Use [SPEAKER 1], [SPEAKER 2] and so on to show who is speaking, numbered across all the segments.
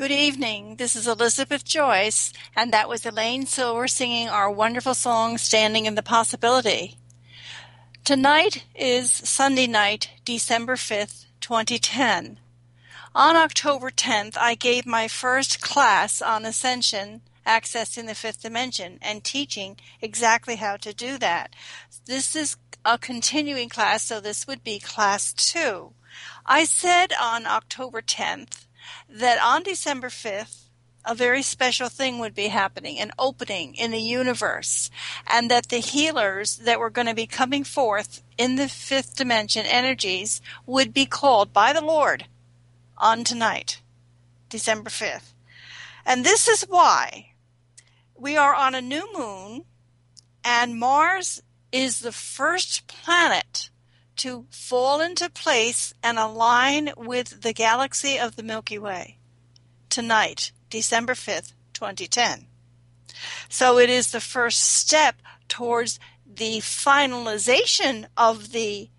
[SPEAKER 1] Good evening. This is Elizabeth Joyce, and that was Elaine Silver singing our wonderful song, Standing in the Possibility. Tonight is Sunday night, December 5th, 2010. On October 10th, I gave my first class on Ascension, Accessing the Fifth Dimension, and teaching exactly how to do that. This is a continuing class, so this would be class 2. I said on October 10th that on December 5th, a very special thing would be happening, an opening in the universe, and that the healers that were going to be coming forth in the fifth dimension energies would be called by the Lord on tonight, December 5th. And this is why we are on a new moon, and Mars is the first planet to fall into place and align with the galaxy of the Milky Way tonight, December 5th, 2010. So it is the first step towards the finalization of the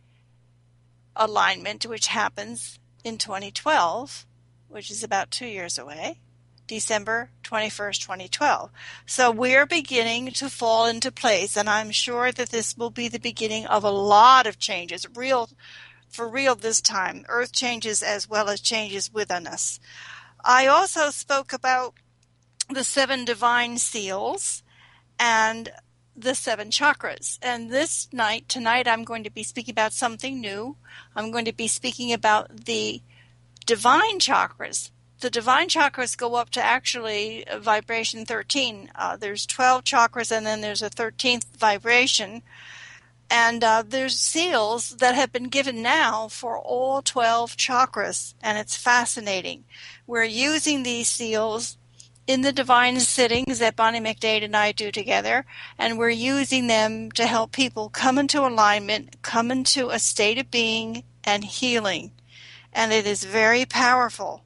[SPEAKER 1] alignment, which happens in 2012, which is about 2 years away, December 21st, 2012. So we're beginning to fall into place, and I'm sure that this will be the beginning of a lot of changes, for real this time, Earth changes as well as changes within us. I also spoke about the 7 divine seals and the 7 chakras. And tonight, I'm going to be speaking about something new. I'm going to be speaking about the divine chakras. The divine chakras go up to actually vibration 13. There's 12 chakras, and then there's a 13th vibration. And there's seals that have been given now for all 12 chakras, and it's fascinating. We're using these seals in the divine sittings that Bonnie McDade and I do together, and we're using them to help people come into alignment, come into a state of being and healing. And it is very powerful.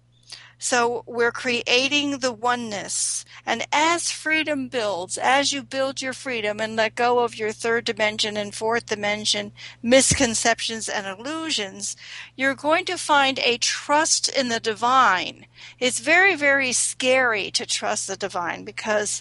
[SPEAKER 1] So we're creating the oneness. And as freedom builds, as you build your freedom and let go of your third dimension and fourth dimension misconceptions and illusions, you're going to find a trust in the divine. It's very, very scary to trust the divine because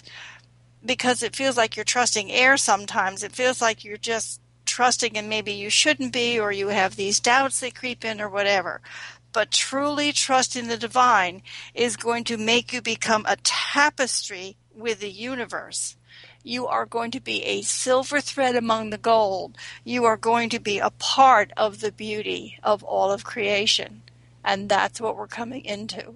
[SPEAKER 1] it feels like you're trusting air sometimes. It feels like you're just trusting and maybe you shouldn't be, or you have these doubts that creep in or whatever. But truly trusting the divine is going to make you become a tapestry with the universe. You are going to be a silver thread among the gold. You are going to be a part of the beauty of all of creation. And that's what we're coming into.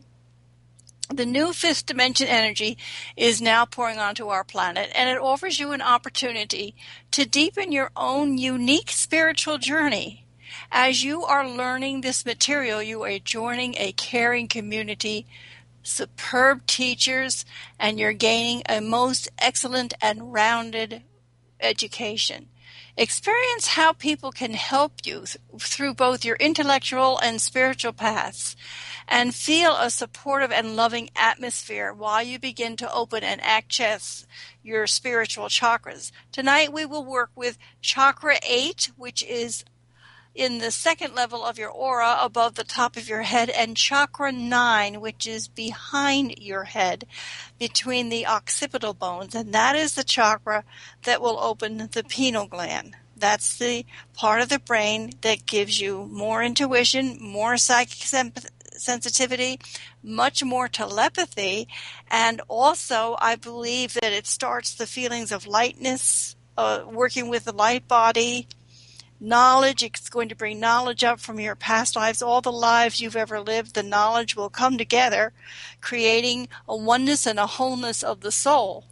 [SPEAKER 1] The new fifth dimension energy is now pouring onto our planet, and it offers you an opportunity to deepen your own unique spiritual journey. As you are learning this material, you are joining a caring community, superb teachers, and you're gaining a most excellent and rounded education. Experience how people can help you through both your intellectual and spiritual paths, and feel a supportive and loving atmosphere while you begin to open and access your spiritual chakras. Tonight we will work with Chakra 8, which is in the second level of your aura above the top of your head, and Chakra 9, which is behind your head between the occipital bones, and that is the chakra that will open the pineal gland. That's the part of the brain that gives you more intuition, more psychic sensitivity, much more telepathy, and also I believe that it starts the feelings of lightness, working with the light body, knowledge. It's going to bring knowledge up from your past lives, all the lives you've ever lived. The knowledge will come together, creating a oneness and a wholeness of the soul.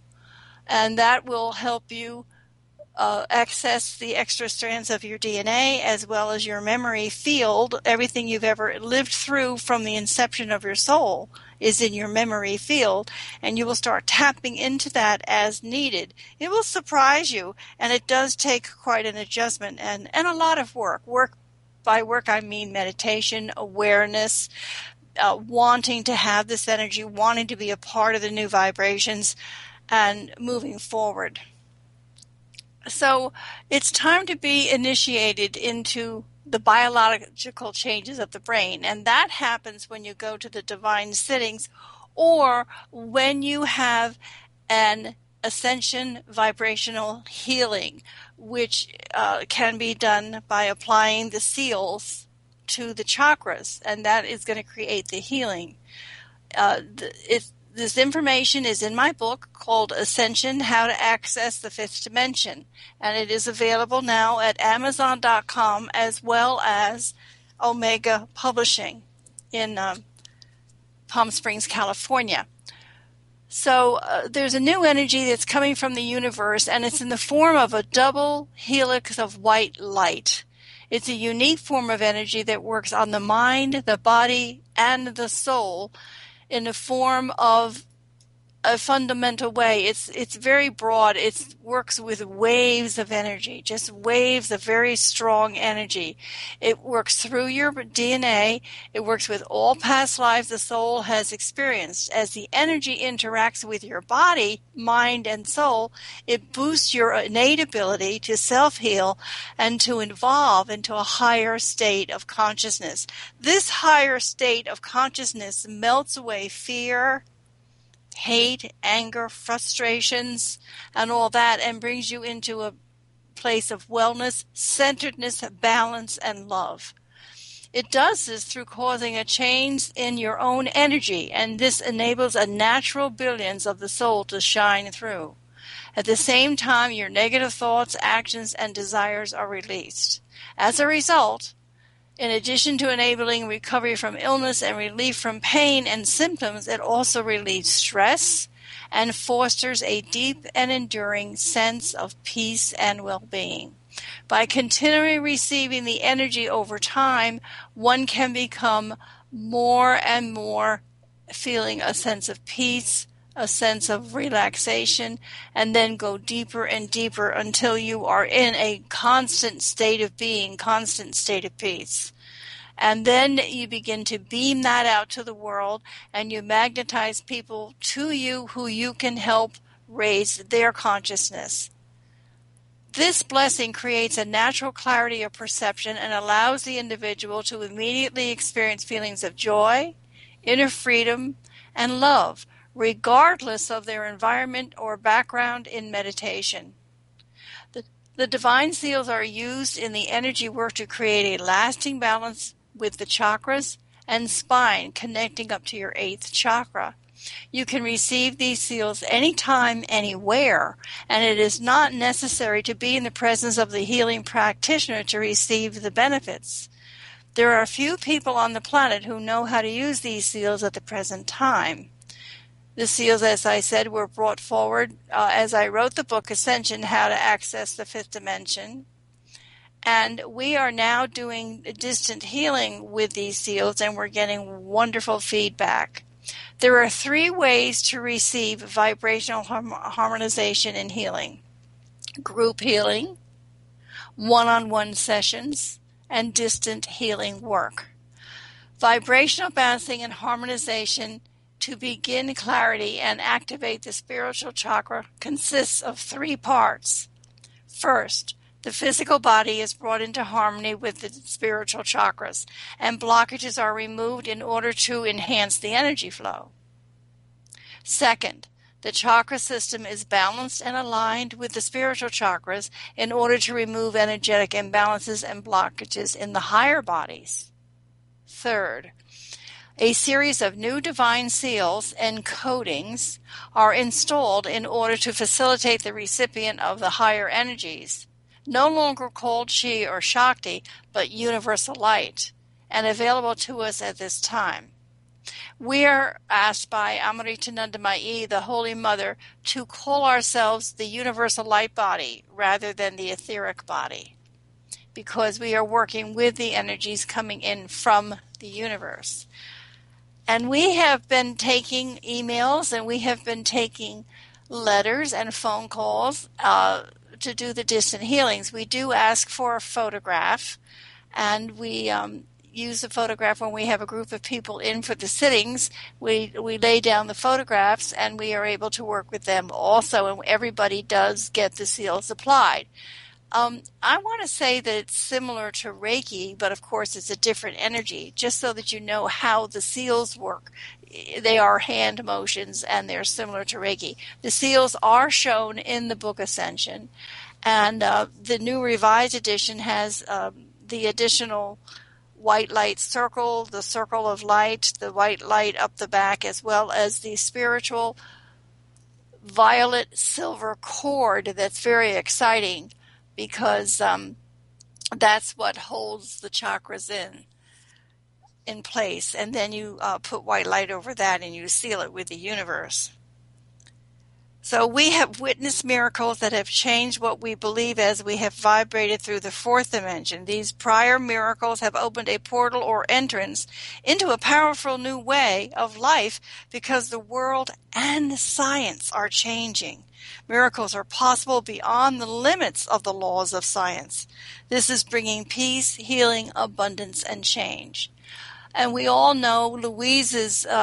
[SPEAKER 1] And that will help you access the extra strands of your DNA as well as your memory field. Everything you've ever lived through from the inception of your soul is in your memory field, and you will start tapping into that as needed. It will surprise you, and it does take quite an adjustment and a lot of work. By work, I mean meditation, awareness, wanting to have this energy, wanting to be a part of the new vibrations, and moving forward. So it's time to be initiated into the biological changes of the brain. And that happens when you go to the divine sittings or when you have an ascension vibrational healing, which can be done by applying the seals to the chakras, and that is going to create the healing. This information is in my book called Ascension, How to Access the Fifth Dimension, and it is available now at Amazon.com as well as Omega Publishing in Palm Springs, California. So there's a new energy that's coming from the universe, and it's in the form of a double helix of white light. It's a unique form of energy that works on the mind, the body, and the soul in the form of a fundamental way. It's very broad. It works with waves of energy, just waves of very strong energy. It works through your DNA. It works with all past lives the soul has experienced. As the energy interacts with your body, mind, and soul, it boosts your innate ability to self-heal and to evolve into a higher state of consciousness. This higher state of consciousness melts away fear, hate, anger, frustrations, and all that, and brings you into a place of wellness, centeredness, balance, and love. It does this through causing a change in your own energy, and this enables a natural brilliance of the soul to shine through. At the same time, your negative thoughts, actions, and desires are released. As a result, in addition to enabling recovery from illness and relief from pain and symptoms, it also relieves stress and fosters a deep and enduring sense of peace and well-being. By continually receiving the energy over time, one can become more and more feeling a sense of peace, a sense of relaxation, and then go deeper and deeper until you are in a constant state of being, constant state of peace. And then you begin to beam that out to the world, and you magnetize people to you who you can help raise their consciousness. This blessing creates a natural clarity of perception and allows the individual to immediately experience feelings of joy, inner freedom, and love, regardless of their environment or background in meditation. The divine seals are used in the energy work to create a lasting balance with the chakras and spine connecting up to your 8th chakra. You can receive these seals anytime, anywhere, and it is not necessary to be in the presence of the healing practitioner to receive the benefits. There are few people on the planet who know how to use these seals at the present time. The seals, as I said, were brought forward as I wrote the book Ascension, How to Access the Fifth Dimension. And we are now doing distant healing with these seals, and we're getting wonderful feedback. There are 3 ways to receive vibrational harmonization and healing: group healing, one-on-one sessions, and distant healing work. Vibrational balancing and harmonization to begin clarity and activate the spiritual chakra consists of 3 parts. First, the physical body is brought into harmony with the spiritual chakras, and blockages are removed in order to enhance the energy flow. Second, the chakra system is balanced and aligned with the spiritual chakras in order to remove energetic imbalances and blockages in the higher bodies. Third, a series of new divine seals and coatings are installed in order to facilitate the recipient of the higher energies, no longer called Chi or Shakti, but universal light, and available to us at this time. We are asked by Amritanandamayi, the Holy Mother, to call ourselves the universal light body rather than the etheric body, because we are working with the energies coming in from the universe. And we have been taking emails, and we have been taking letters and phone calls to do the distant healings. We do ask for a photograph, and we use the photograph when we have a group of people in for the sittings. We lay down the photographs, and we are able to work with them also, and everybody does get the seals applied. I want to say that it's similar to Reiki, but of course it's a different energy, just so that you know how the seals work. They are hand motions and they're similar to Reiki. The seals are shown in the book Ascension, and the new revised edition has the additional white light circle, the circle of light, the white light up the back, as well as the spiritual violet silver cord. That's very exciting because that's what holds the chakras in place. And then you put white light over that and you seal it with the universe. So we have witnessed miracles that have changed what we believe as we have vibrated through the fourth dimension. These prior miracles have opened a portal or entrance into a powerful new way of life because the world and science are changing. Miracles are possible beyond the limits of the laws of science. This is bringing peace, healing, abundance, and change. And we all know Louise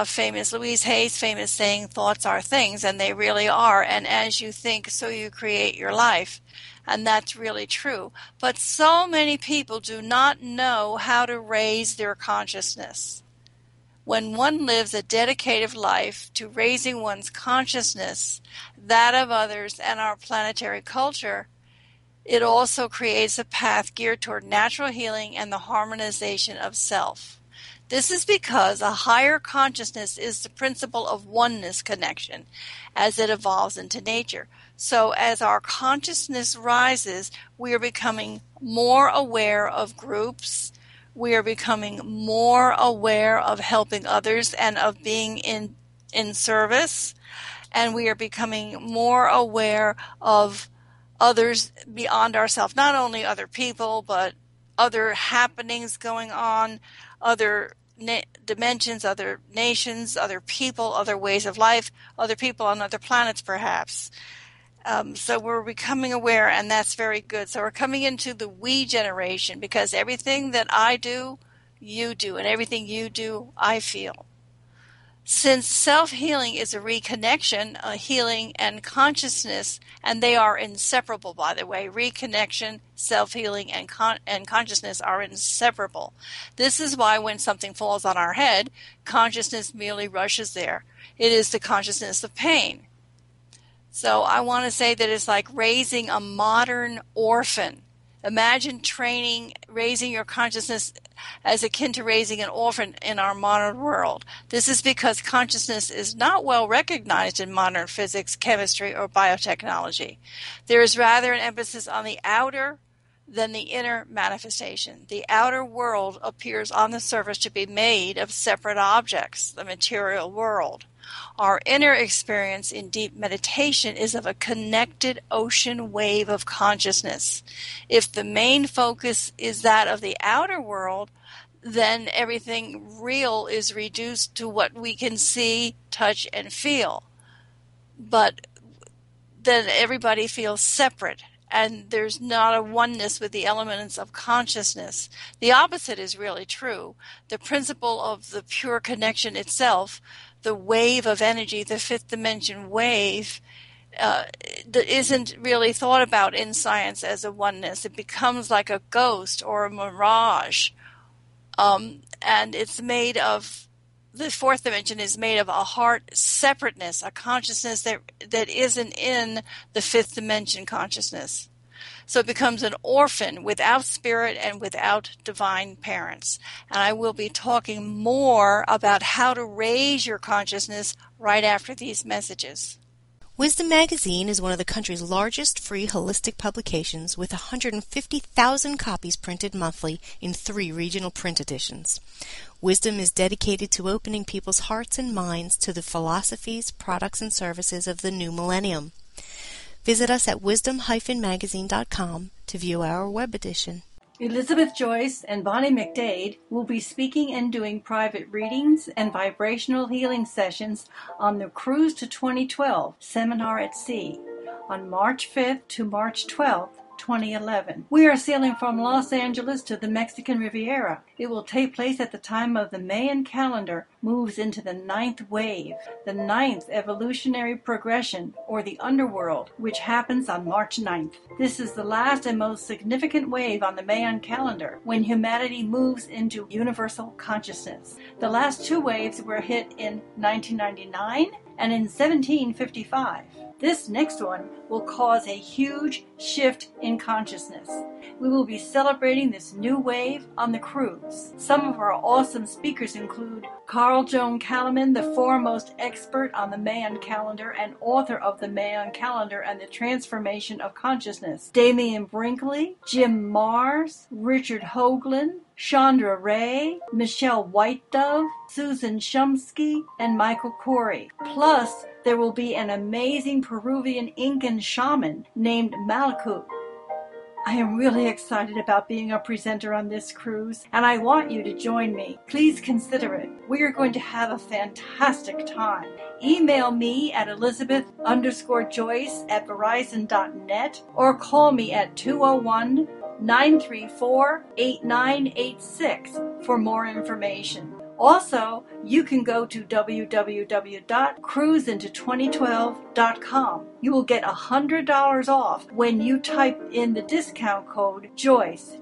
[SPEAKER 1] Hay's famous saying, thoughts are things, and they really are. And as you think, so you create your life. And that's really true. But so many people do not know how to raise their consciousness. When one lives a dedicated life to raising one's consciousness, that of others, and our planetary culture, it also creates a path geared toward natural healing and the harmonization of self. This is because a higher consciousness is the principle of oneness connection as it evolves into nature. So as our consciousness rises, we are becoming more aware of groups. We are becoming more aware of helping others and of being in service. And we are becoming more aware of others beyond ourselves, not only other people, but other happenings going on, other dimensions, other nations, other people, other ways of life, other people on other planets perhaps. So we're becoming aware, and that's very good. So we're coming into the we generation because everything that I do, you do, and everything you do, I feel. Since self-healing is a reconnection, a healing, and consciousness, and they are inseparable, by the way. Reconnection, self-healing, and consciousness are inseparable. This is why when something falls on our head, consciousness merely rushes there. It is the consciousness of pain. So I want to say that it's like raising a modern orphan. Imagine raising your consciousness as akin to raising an orphan in our modern world. This is because consciousness is not well recognized in modern physics, chemistry, or biotechnology. There is rather an emphasis on the outer than the inner manifestation. The outer world appears on the surface to be made of separate objects, the material world. Our inner experience in deep meditation is of a connected ocean wave of consciousness. If the main focus is that of the outer world, then everything real is reduced to what we can see, touch, and feel. But then everybody feels separate, and there's not a oneness with the elements of consciousness. The opposite is really true. The principle of the pure connection itself, the wave of energy, the fifth dimension wave, that isn't really thought about in science as a oneness. It becomes like a ghost or a mirage. And it's made of, the fourth dimension is made of a heart separateness, a consciousness that isn't in the fifth dimension consciousness. So it becomes an orphan without spirit and without divine parents. And I will be talking more about how to raise your consciousness right after these messages.
[SPEAKER 2] Wisdom Magazine is one of the country's largest free holistic publications with 150,000 copies printed monthly in 3 regional print editions. Wisdom is dedicated to opening people's hearts and minds to the philosophies, products, and services of the new millennium. Visit us at wisdom-magazine.com to view our web edition.
[SPEAKER 1] Elizabeth Joyce and Bonnie McDade will be speaking and doing private readings and vibrational healing sessions on the Cruise to 2012 Seminar at Sea on March 5th to March 12th 2011. We are sailing from Los Angeles to the Mexican Riviera. It will take place at the time of the Mayan calendar moves into the 9th wave, the 9th evolutionary progression, or the underworld, which happens on March 9th. This is the last and most significant wave on the Mayan calendar, when humanity moves into universal consciousness. The last two waves were hit in 1999 and in 1755. This next one will cause a huge shift in consciousness. We will be celebrating this new wave on the cruise. Some of our awesome speakers include Carl Joan Kalaman, the foremost expert on the Mayan calendar and author of the Mayan calendar and the transformation of consciousness, Damian Brinkley, Jim Mars, Richard Hoagland, Chandra Ray, Michelle White Dove, Susan Shumsky, and Michael Corey. Plus, there will be an amazing Peruvian Incan shaman named Malku. I am really excited about being a presenter on this cruise, and I want you to join me. Please consider it. We are going to have a fantastic time. Email me at elizabeth_Joyce@verizon.net or call me at 201-934-8986 for more information. Also, you can go to www.cruiseinto2012.com. You will get $100 off when you type in the discount code JOYCE,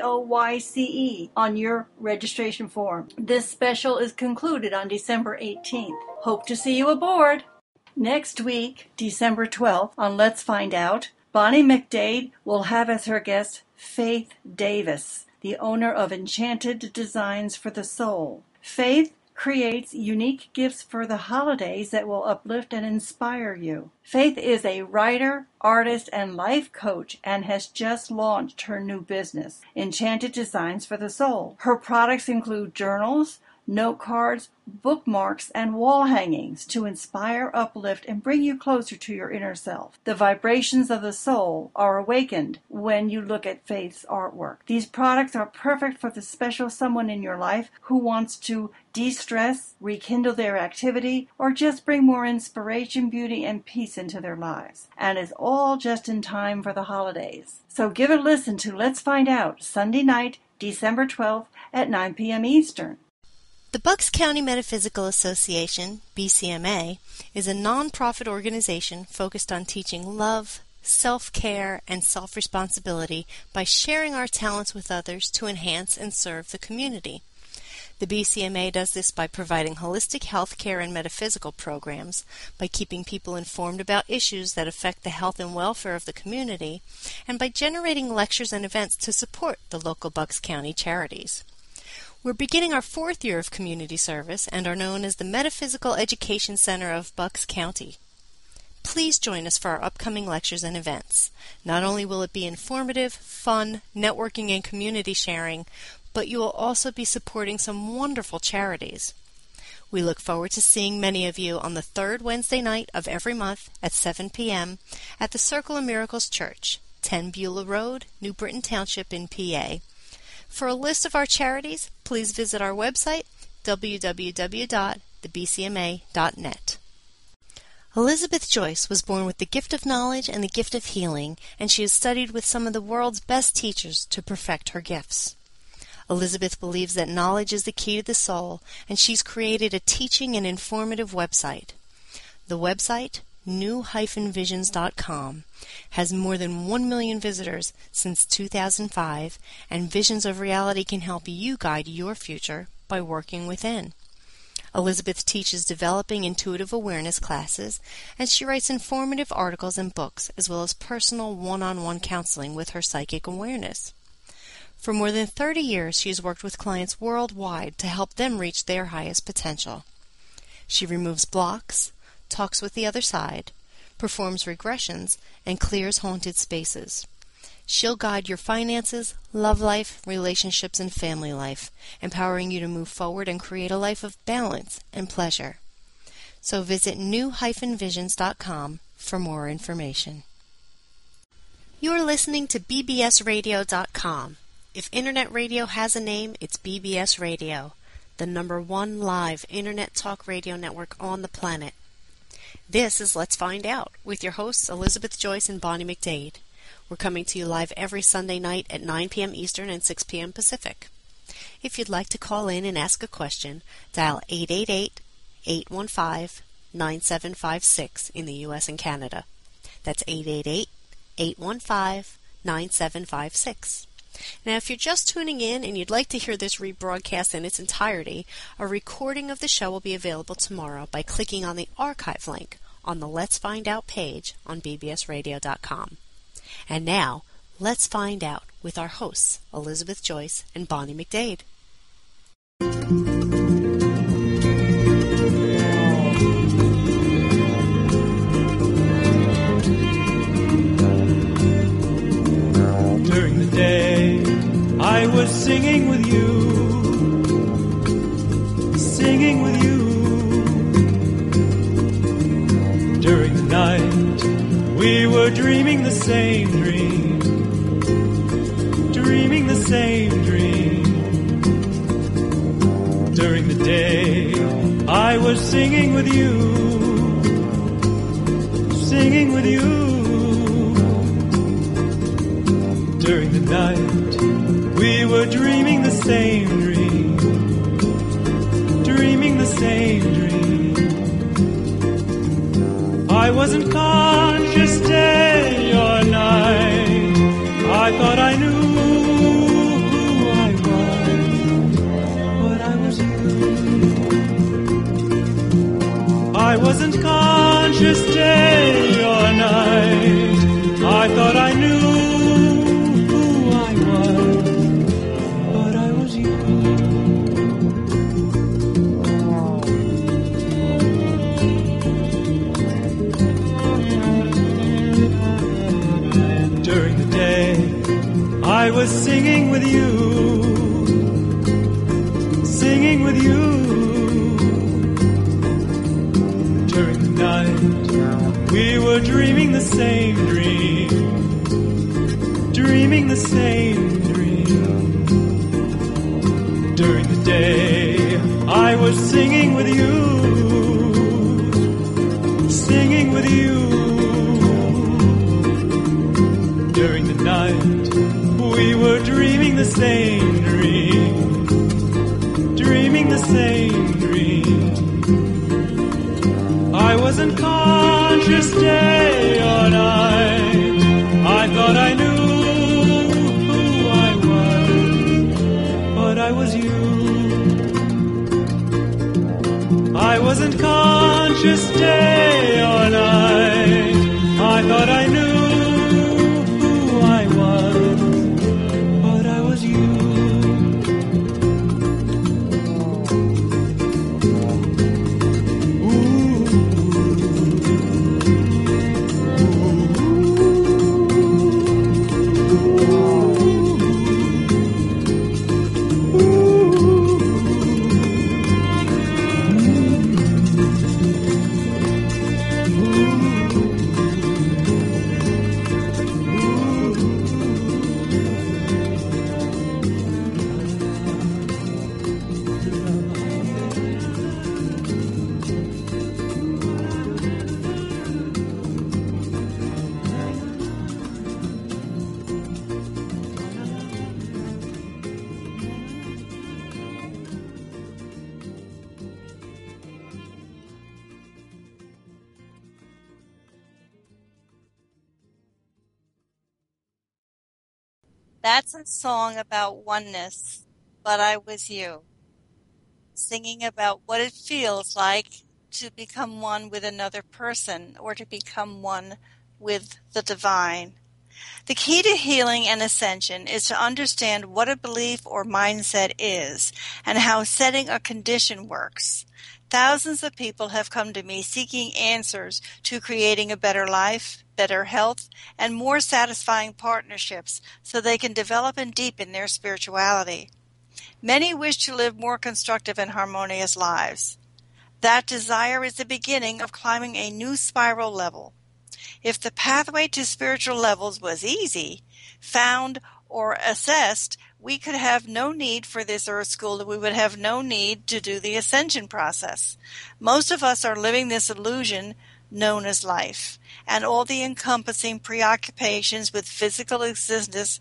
[SPEAKER 1] JOYCE, on your registration form. This special is concluded on December 18th. Hope to see you aboard. Next week, December 12th, on Let's Find Out, Bonnie McDade will have as her guest Faith Davis, the owner of Enchanted Designs for the Soul. Faith creates unique gifts for the holidays that will uplift and inspire you. Faith is a writer, artist, and life coach and has just launched her new business, Enchanted Designs for the Soul. Her products include journals, note cards, bookmarks, and wall hangings to inspire, uplift, and bring you closer to your inner self. The vibrations of the soul are awakened when you look at Faith's artwork. These products are perfect for the special someone in your life who wants to de-stress, rekindle their activity, or just bring more inspiration, beauty, and peace into their lives. And it's all just in time for the holidays. So give a listen to Let's Find Out, Sunday night, December 12th at 9 p.m. Eastern.
[SPEAKER 2] The Bucks County Metaphysical Association, BCMA, is a non-profit organization focused on teaching love, self-care, and self-responsibility by sharing our talents with others to enhance and serve the community. The BCMA does this by providing holistic health care and metaphysical programs, by keeping people informed about issues that affect the health and welfare of the community, and by generating lectures and events to support the local Bucks County charities. We're beginning our 4th year of community service and are known as the Metaphysical Education Center of Bucks County. Please join us for our upcoming lectures and events. Not only will it be informative, fun, networking, and community sharing, but you will also be supporting some wonderful charities. We look forward to seeing many of you on the 3rd Wednesday night of every month at 7 p.m. at the Circle of Miracles Church, 10 Beulah Road, New Britain Township in PA. For a list of our charities, please visit our website, www.thebcma.net. Elizabeth Joyce was born with the gift of knowledge and the gift of healing, and she has studied with some of the world's best teachers to perfect her gifts. Elizabeth believes that knowledge is the key to the soul, and she's created a teaching and informative website. The website, new-visions.com, has more than 1 million visitors since 2005, and Visions of Reality can help you guide your future by working within. Elizabeth teaches developing intuitive awareness classes, and she writes informative articles and books, as well as personal one-on-one counseling with her psychic awareness. For more than 30 years, she has worked with clients worldwide to help them reach their highest potential. She removes blocks, talks with the other side, performs regressions, and clears haunted spaces. She'll guide your finances, love life, relationships, and family life, empowering you to move forward and create a life of balance and pleasure. So visit new-visions.com for more information. You're listening to bbsradio.com. If Internet radio has a name, it's BBS Radio, the #1 live Internet talk radio network on the planet. This is Let's Find Out with your hosts Elizabeth Joyce and Bonnie McDade. We're coming to you live every Sunday night at 9 p.m. Eastern and 6 p.m. Pacific. If you'd like to call in and ask a question, dial 888-815-9756 in the U.S. and Canada. That's 888-815-9756. Now, if you're just tuning in and you'd like to hear this rebroadcast in its entirety, a recording of the show will be available tomorrow by clicking on the archive link on the Let's Find Out page on bbsradio.com. And now, let's find out with our hosts, Elizabeth Joyce and Bonnie McDade.
[SPEAKER 3] During the day, I was singing with you, singing with you. During the night, we were dreaming the same dream, dreaming the same dream. During the day, I was singing with you, singing with you. During the night, we were dreaming the same dream, dreaming the same dream. I wasn't conscious day or night. I thought I knew who I was, but I was you. I wasn't conscious day or night. I thought I knew who I was, but I was you. During the day, I was singing with you, singing with you. During the night, we were dreaming the same dream, dreaming the same dream. During the day, I was singing with you, singing with you. During the night, we were dreaming the same dream, dreaming the same dream. I wasn't conscious day or night. I thought I knew who I was, but I was you. I wasn't conscious day or night. I thought I knew who I was, but I was you.
[SPEAKER 1] That's a song about oneness, but I was you. Singing about what it feels like to become one with another person or to become one with the divine. The key to healing and ascension is to understand what a belief or mindset is and how setting a condition works. Thousands of people have come to me seeking answers to creating a better life, better health, and more satisfying partnerships so they can develop and deepen their spirituality. Many wish to live more constructive and harmonious lives. That desire is the beginning of climbing a new spiral level. If the pathway to spiritual levels was easy, found, or assessed, we could have no need for this earth school. We would have no need to do the ascension process. Most of us are living this illusion known as life, and all the encompassing preoccupations with physical existence,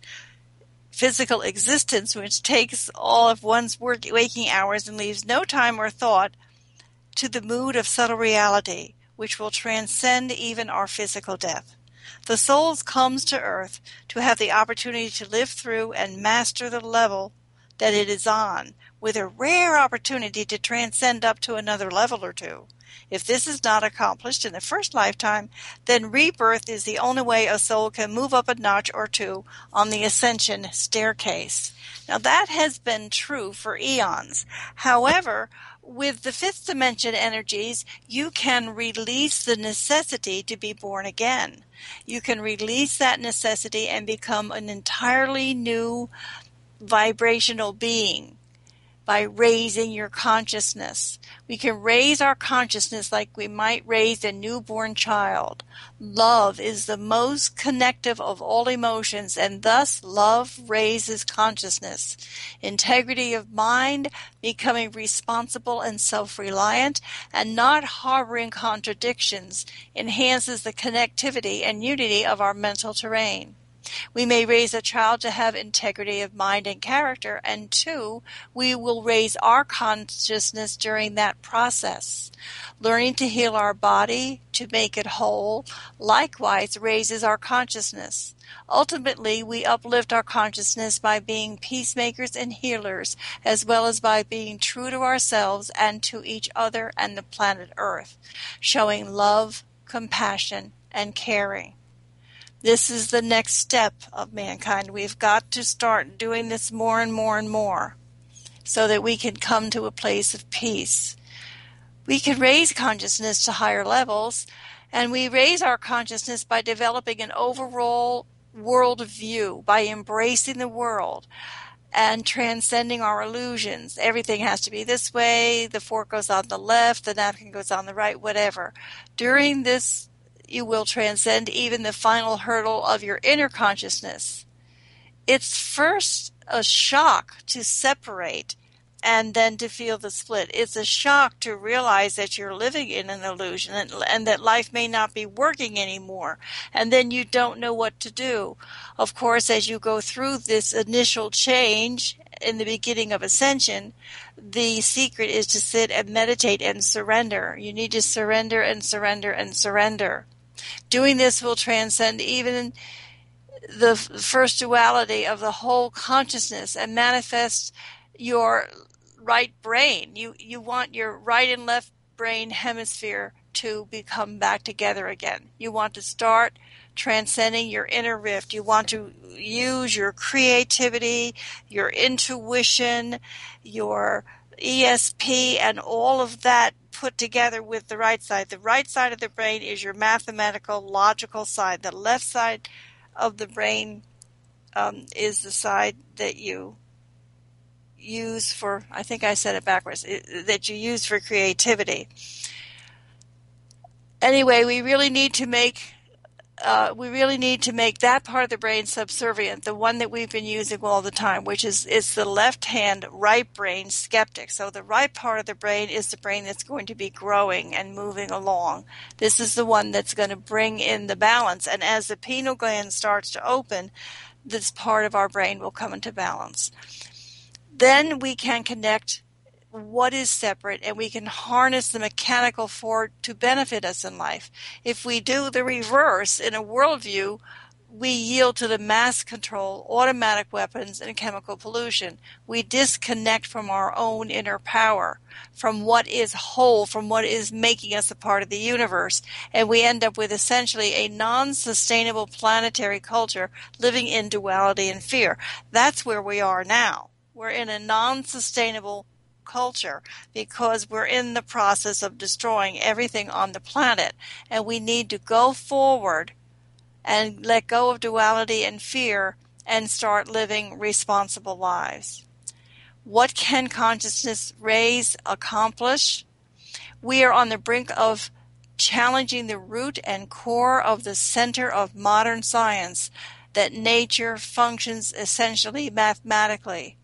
[SPEAKER 1] which takes all of one's waking hours and leaves no time or thought to the mood of subtle reality, which will transcend even our physical death. The soul comes to earth to have the opportunity to live through and master the level that it is on, with a rare opportunity to transcend up to another level or two. If this is not accomplished in the first lifetime, then rebirth is the only way a soul can move up a notch or two on the ascension staircase. Now that has been true for eons. However, with the fifth dimension energies, you can release the necessity to be born again. You can release that necessity and become an entirely new vibrational being by raising your consciousness. We can raise our consciousness like we might raise a newborn child. Love is the most connective of all emotions, and thus love raises consciousness. Integrity of mind, becoming responsible and self-reliant, and not harboring contradictions, enhances the connectivity and unity of our mental terrain. We may raise a child to have integrity of mind and character, and 2, we will raise our consciousness during that process. Learning to heal our body, to make it whole, likewise raises our consciousness. Ultimately, we uplift our consciousness by being peacemakers and healers, as well as by being true to ourselves and to each other and the planet Earth, showing love, compassion, and caring. This is the next step of mankind. We've got to start doing this more and more and more so that we can come to a place of peace. We can raise consciousness to higher levels, and we raise our consciousness by developing an overall world view, by embracing the world and transcending our illusions. Everything has to be this way, the fork goes on the left, the napkin goes on the right, whatever. During this, you will transcend even the final hurdle of your inner consciousness. It's first a shock to separate and then to feel the split. It's a shock to realize that you're living in an illusion and that life may not be working anymore, and then you don't know what to do. Of course, as you go through this initial change in the beginning of ascension, the secret is to sit and meditate and surrender. You need to surrender and surrender and surrender. Doing this will transcend even the first duality of the whole consciousness and manifest your right brain. You want your right and left brain hemisphere to become back together again. You want to start transcending your inner rift. You want to use your creativity, your intuition, your ESP, and all of that put together with the right side. The right side of the brain is your mathematical, logical side. The left side of the brain is the side that you use for, I think I said it backwards, that you use for creativity. Anyway, we really need to make that part of the brain subservient, the one that we've been using all the time, which is the left-hand right brain skeptic. So the right part of the brain is the brain that's going to be growing and moving along. This is the one that's going to bring in the balance. And as the pineal gland starts to open, this part of our brain will come into balance. Then we can connect what is separate, and we can harness the mechanical force to benefit us in life. If we do the reverse in a worldview, we yield to the mass control, automatic weapons, and chemical pollution. We disconnect from our own inner power, from what is whole, from what is making us a part of the universe, and we end up with essentially a non-sustainable planetary culture living in duality and fear. That's where we are now. We're in a non-sustainable culture because we're in the process of destroying everything on the planet, and we need to go forward and let go of duality and fear and start living responsible lives. What can consciousness raise accomplish? We are on the brink of challenging the root and core of the center of modern science, that nature functions essentially mathematically.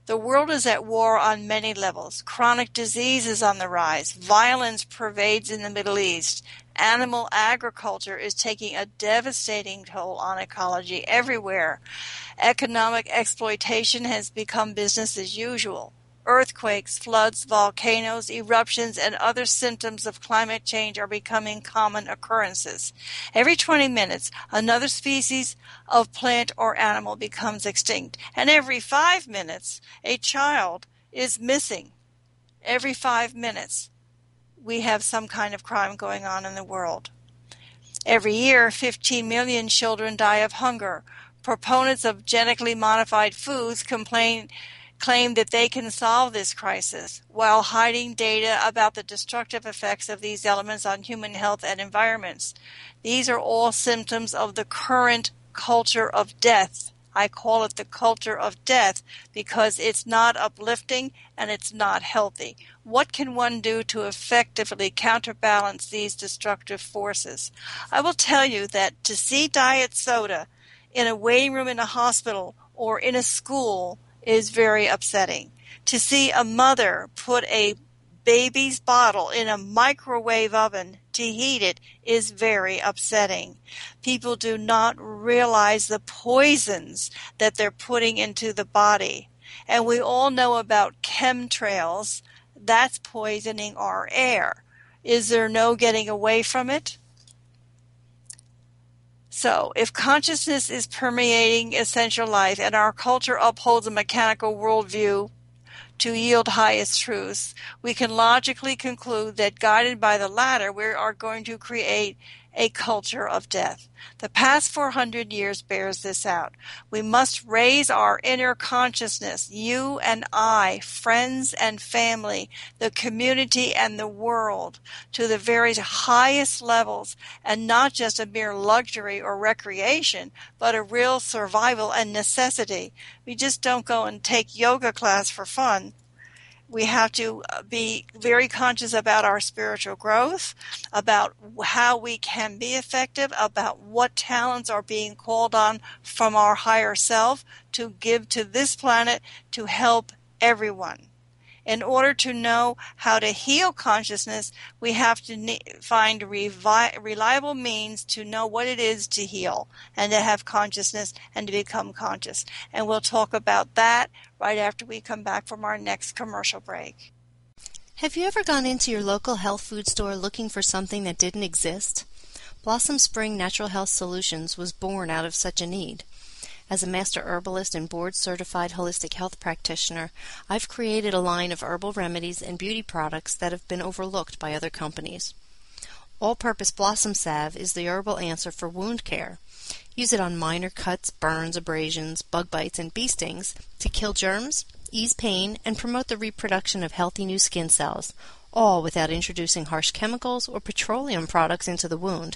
[SPEAKER 1] The world is at war on many levels. Chronic disease is on the rise. Violence pervades in the Middle East. Animal agriculture is taking a devastating toll on ecology everywhere. Economic exploitation has become business as usual. Earthquakes, floods, volcanoes, eruptions, and other symptoms of climate change are becoming common occurrences. Every 20 minutes, another species of plant or animal becomes extinct, and every 5 minutes, a child is missing. Every 5 minutes, we have some kind of crime going on in the world. Every year, 15 million children die of hunger. Proponents of genetically modified foods claim that they can solve this crisis while hiding data about the destructive effects of these elements on human health and environments. These are all symptoms of the current culture of death. I call it the culture of death because it's not uplifting and it's not healthy. What can one do to effectively counterbalance these destructive forces? I will tell you that to see diet soda in a waiting room in a hospital or in a school is very upsetting. To see a mother put a baby's bottle in a microwave oven to heat it is very upsetting. People do not realize the poisons that they're putting into the body. And we all know about chemtrails. That's poisoning our air. Is there no getting away from it? So, if consciousness is permeating essential life and our culture upholds a mechanical worldview to yield highest truths, we can logically conclude that guided by the latter, we are going to create a culture of death. The past 400 years bears this out. We must raise our inner consciousness, you and I, friends and family, the community and the world, to the very highest levels, and not just a mere luxury or recreation, but a real survival and necessity. We just don't go and take yoga class for fun. We have to be very conscious about our spiritual growth, about how we can be effective, about what talents are being called on from our higher self to give to this planet to help everyone. In order to know how to heal consciousness, we have to find reliable means to know what it is to heal and to have consciousness and to become conscious. And we'll talk about that right after we come back from our next commercial break.
[SPEAKER 2] Have you ever gone into your local health food store looking for something that didn't exist? Blossom Spring Natural Health Solutions was born out of such a need. As a master herbalist and board-certified holistic health practitioner, I've created a line of herbal remedies and beauty products that have been overlooked by other companies. All-Purpose Blossom Salve is the herbal answer for wound care. Use it on minor cuts, burns, abrasions, bug bites, and bee stings to kill germs, ease pain, and promote the reproduction of healthy new skin cells, all without introducing harsh chemicals or petroleum products into the wound.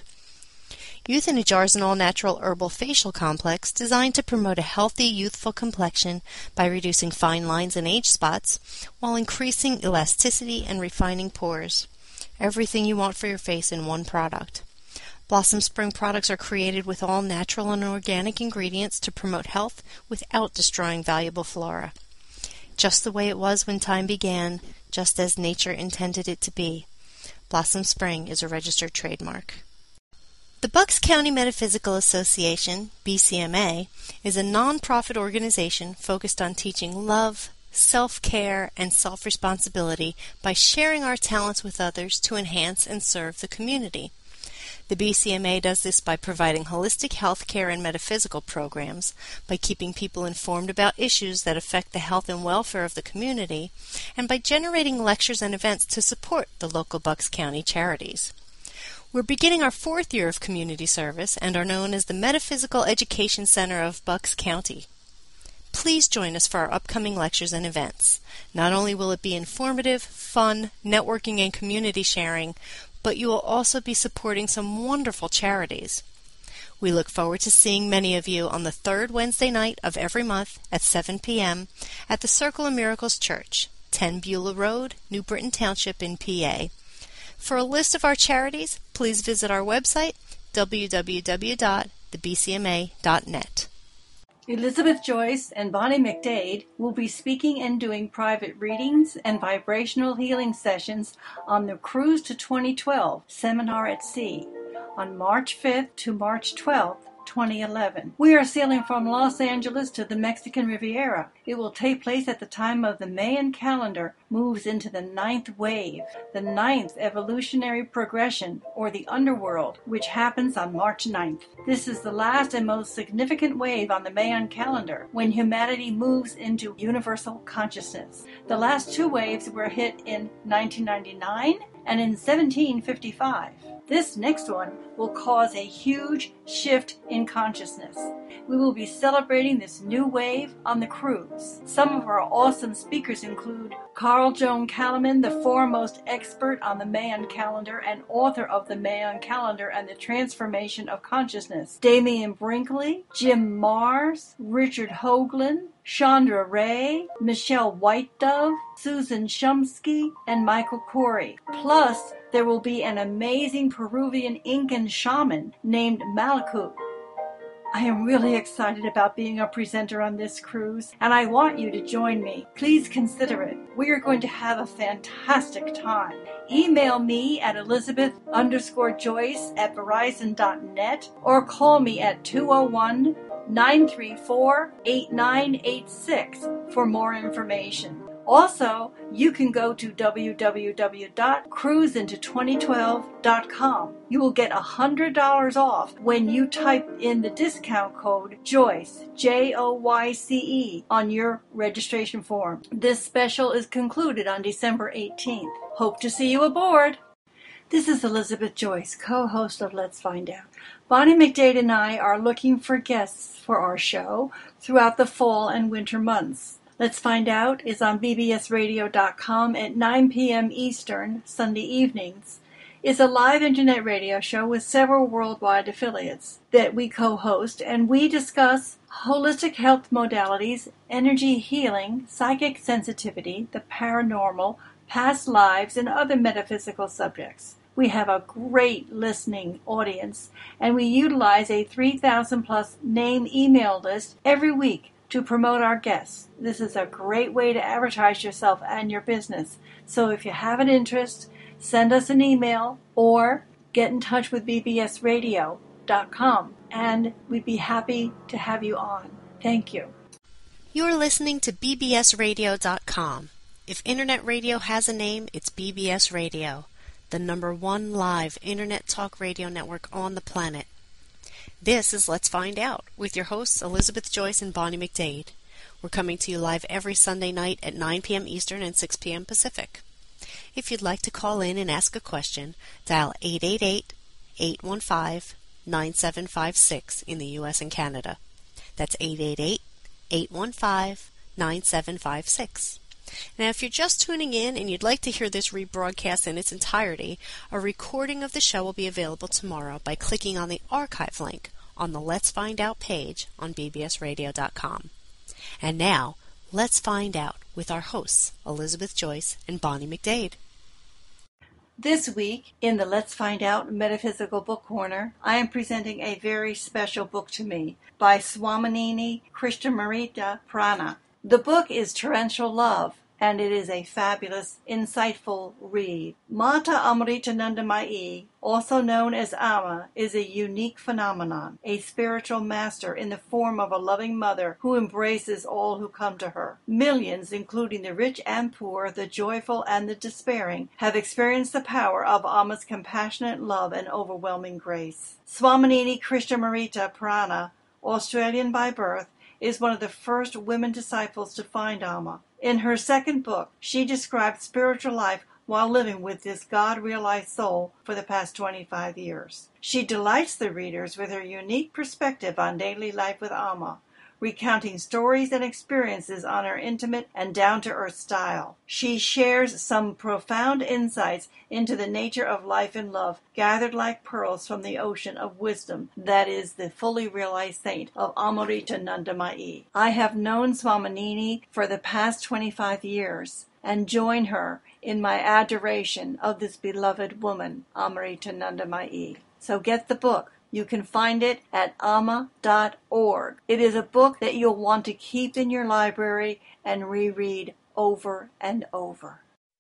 [SPEAKER 2] Youth in a Jar's an all-natural herbal facial complex designed to promote a healthy, youthful complexion by reducing fine lines and age spots while increasing elasticity and refining pores. Everything you want for your face in one product. Blossom Spring products are created with all natural and organic ingredients to promote health without destroying valuable flora. Just the way it was when time began, just as nature intended it to be. Blossom Spring is a registered trademark. The Bucks County Metaphysical Association, BCMA, is a non-profit organization focused on teaching love, self-care, and self-responsibility by sharing our talents with others to enhance and serve the community. The BCMA does this by providing holistic health care and metaphysical programs, by keeping people informed about issues that affect the health and welfare of the community, and by generating lectures and events to support the local Bucks County charities. We're beginning our 4th year of community service and are known as the Metaphysical Education Center of Bucks County. Please join us for our upcoming lectures and events. Not only will it be informative, fun, networking, and community sharing, but you will also be supporting some wonderful charities. We look forward to seeing many of you on the 3rd Wednesday night of every month at 7 p.m. at the Circle of Miracles Church, 10 Beulah Road, New Britain Township in PA. For a list of our charities, please visit our website, www.thebcma.net.
[SPEAKER 1] Elizabeth Joyce and Bonnie McDade will be speaking and doing private readings and vibrational healing sessions on the Cruise to 2012 Seminar at Sea on March 5th to March 12th, 2011. We are sailing from Los Angeles to the Mexican Riviera. It will take place at the time of the Mayan calendar moves into the 9th wave, the 9th evolutionary progression, or the underworld, which happens on March 9th. This is the last and most significant wave on the Mayan calendar, when humanity moves into universal consciousness. The last two waves were hit in 1999 and in 1755. This next one will cause a huge shift in consciousness. We will be celebrating this new wave on the cruise. Some of our awesome speakers include Carl Joan Kalaman, the foremost expert on the Mayan calendar and author of the Mayan calendar and the transformation of consciousness, Damian Brinkley, Jim Mars, Richard Hoagland, Chandra Ray, Michelle Whitedove, Susan Shumsky, and Michael Corey. Plus, there will be an amazing Peruvian Incan shaman named Malakut. I am really excited about being a presenter on this cruise, and I want you to join me. Please consider it. We are going to have a fantastic time. Email me at elizabeth_Joyce@verizon.net or call me at 201-934-8986 for more information. Also, you can go to www.cruiseinto2012.com. You will get $100 off when you type in the discount code JOYCE, JOYCE, on your registration form. This special is concluded on December 18th. Hope to see you aboard. This is Elizabeth Joyce, co-host of Let's Find Out. Bonnie McDade and I are looking for guests for our show throughout the fall and winter months. Let's Find Out is on bbsradio.com at 9 p.m. Eastern, Sunday evenings. It's a live internet radio show with several worldwide affiliates that we co-host, and we discuss holistic health modalities, energy healing, psychic sensitivity, the paranormal, past lives, and other metaphysical subjects. We have a great listening audience, and we utilize a 3,000-plus name email list every week to promote our guests. This is a great way to advertise yourself and your business. So if you have an interest, send us an email or get in touch with bbsradio.com, and we'd be happy to have you on. Thank you.
[SPEAKER 2] You're listening to bbsradio.com. If internet radio has a name, it's BBS Radio, the #1 live internet talk radio network on the planet. This is Let's Find Out with your hosts Elizabeth Joyce and Bonnie McDade. We're coming to you live every Sunday night at 9 p.m. Eastern and 6 p.m. Pacific. If you'd like to call in and ask a question, dial 888-815-9756 in the U.S. and Canada. That's 888-815-9756. Now, if you're just tuning in and you'd like to hear this rebroadcast in its entirety, a recording of the show will be available tomorrow by clicking on the archive link on the Let's Find Out page on bbsradio.com. And now, let's find out with our hosts, Elizabeth Joyce and Bonnie McDade.
[SPEAKER 1] This week, in the Let's Find Out Metaphysical Book Corner, I am presenting a very special book to me by Swamineni Krishnamurti Purana. The book is Torrential Love, and it is a fabulous, insightful read. Mata Amritanandamayi, also known as Amma, is a unique phenomenon, a spiritual master in the form of a loving mother who embraces all who come to her. Millions, including the rich and poor, the joyful and the despairing, have experienced the power of Amma's compassionate love and overwhelming grace. Swamineni Krishnamurti Purana, Australian by birth, is one of the first women disciples to find Amma. In her second book, she describes spiritual life while living with this God-realized soul for the past 25 years. She delights the readers with her unique perspective on daily life with Amma, recounting stories and experiences on her intimate and down-to-earth style. She shares some profound insights into the nature of life and love, gathered like pearls from the ocean of wisdom that is the fully realized saint of Amritanandamayi. I have known Swamineni for the past 25 years and join her in my adoration of this beloved woman, Amritanandamayi. So get the book, You can find it at amma.org. It is a book that you'll want to keep in your library and reread over and over.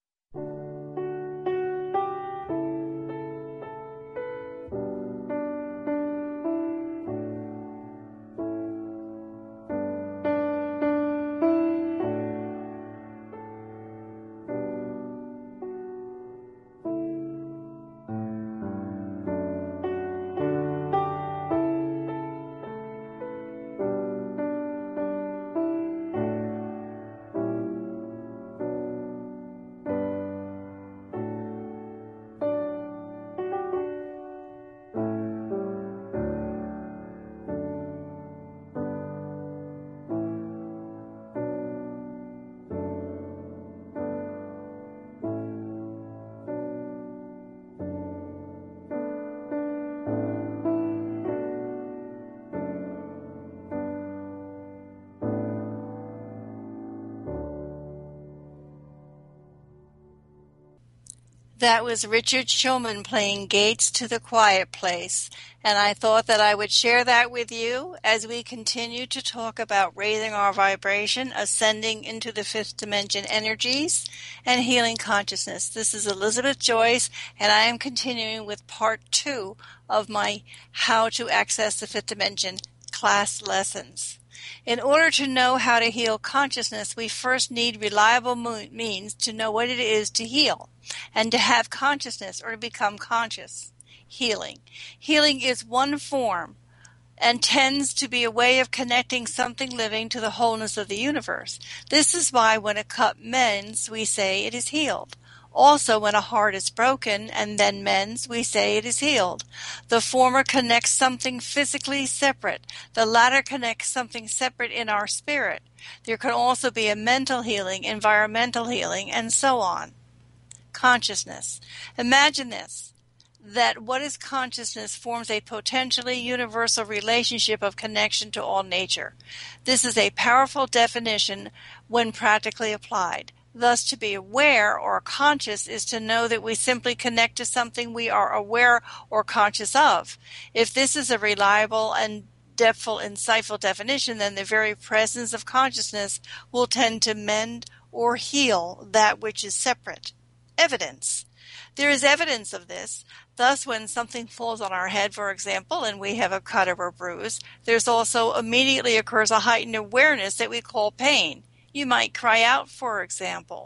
[SPEAKER 1] That was Richard Shulman playing Gates to the Quiet Place, and I thought that I would share that with you as we continue to talk about raising our vibration, ascending into the fifth dimension energies, and healing consciousness. This is Elizabeth Joyce, and I am continuing with part 2 of my How to Access the Fifth Dimension class lessons. In order to know how to heal consciousness, we first need reliable means to know what it is to heal and to have consciousness or to become conscious. Healing. Healing is one form and tends to be a way of connecting something living to the wholeness of the universe. This is why when a cup mends, we say it is healed. Also, when a heart is broken and then mends, we say it is healed. The former connects something physically separate. The latter connects something separate in our spirit. There can also be a mental healing, environmental healing, and so on. Consciousness. Imagine this, that what is consciousness forms a potentially universal relationship of connection to all nature. This is a powerful definition when practically applied. Thus, to be aware or conscious is to know that we simply connect to something we are aware or conscious of. If this is a reliable and depthful, insightful definition, then the very presence of consciousness will tend to mend or heal that which is separate. Evidence. There is evidence of this. Thus, when something falls on our head, for example, and we have a cut or a bruise, there's also immediately occurs a heightened awareness that we call pain. You might cry out, for example.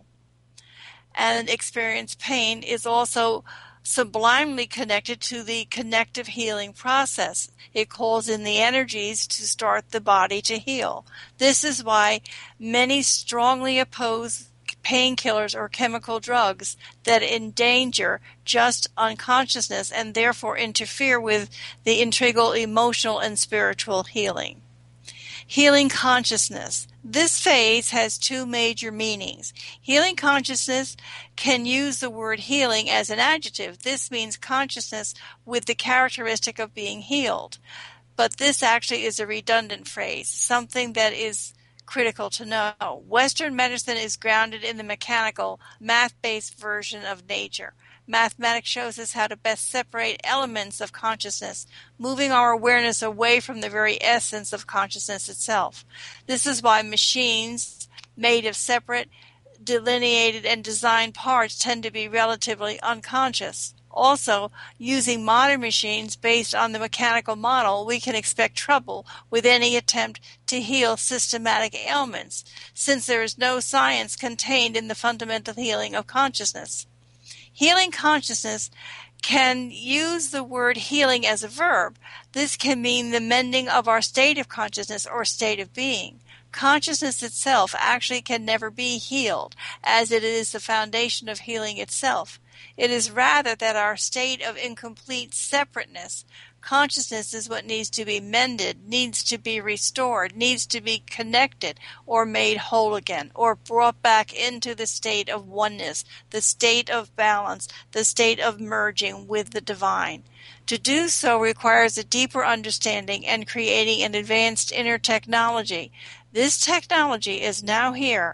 [SPEAKER 1] And experience pain is also sublimely connected to the connective healing process. It calls in the energies to start the body to heal. This is why many strongly oppose painkillers or chemical drugs that endanger just unconsciousness and therefore interfere with the integral emotional and spiritual healing. Healing consciousness. This phase has two major meanings. Healing consciousness can use the word healing as an adjective. This means consciousness with the characteristic of being healed. But this actually is a redundant phrase, something that is critical to know. Western medicine is grounded in the mechanical, math-based version of nature. Mathematics shows us how to best separate elements of consciousness, moving our awareness away from the very essence of consciousness itself. This is why machines made of separate, delineated, and designed parts tend to be relatively unconscious. Also, using modern machines based on the mechanical model, we can expect trouble with any attempt to heal systematic ailments, since there is no science contained in the fundamental healing of consciousness. Healing consciousness can use the word healing as a verb. This can mean the mending of our state of consciousness or state of being. Consciousness itself actually can never be healed, as it is the foundation of healing itself. It is rather that our state of incomplete separateness, consciousness is what needs to be mended, needs to be restored, needs to be connected or made whole again, or brought back into the state of oneness, the state of balance, the state of merging with the divine. To do so requires a deeper understanding and creating an advanced inner technology. This technology is now here.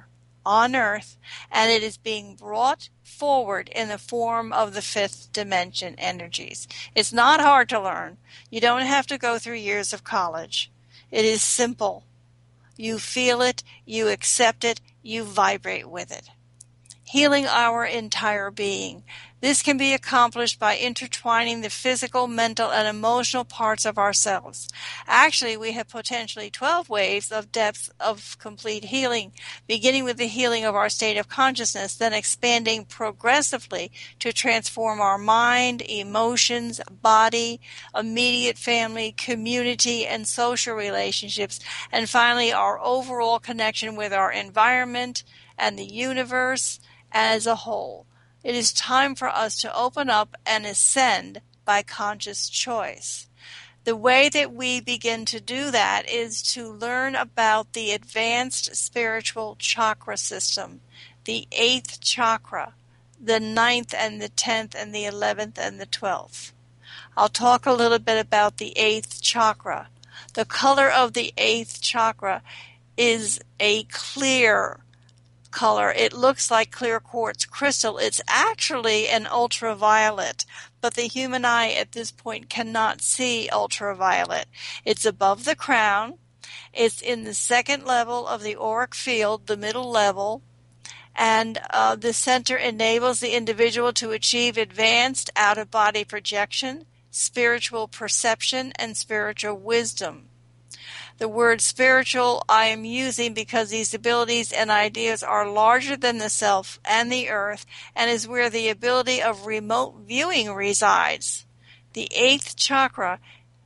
[SPEAKER 1] on Earth, and it is being brought forward in the form of the fifth dimension energies. It's not hard to learn. You don't have to go through years of college. It is simple. You feel it, you accept it, you vibrate with it. Healing our entire being. This can be accomplished by intertwining the physical, mental, and emotional parts of ourselves. Actually, we have potentially 12 waves of depth of complete healing, beginning with the healing of our state of consciousness, then expanding progressively to transform our mind, emotions, body, immediate family, community, and social relationships, and finally our overall connection with our environment and the universe as a whole. It is time for us to open up and ascend by conscious choice. The way that we begin to do that is to learn about the advanced spiritual chakra system, the 8th chakra, the 9th and the 10th and the 11th and the 12th. I'll talk a little bit about the 8th chakra. The color of the 8th chakra is a clear color. It looks like clear quartz crystal. It's actually an ultraviolet, but the human eye at this point cannot see ultraviolet. It's above the crown. It's in the second level of the auric field, the middle level, and the center enables the individual to achieve advanced out-of-body projection, spiritual perception, and spiritual wisdom. The word spiritual I am using because these abilities and ideas are larger than the self and the earth, and is where the ability of remote viewing resides. The 8th chakra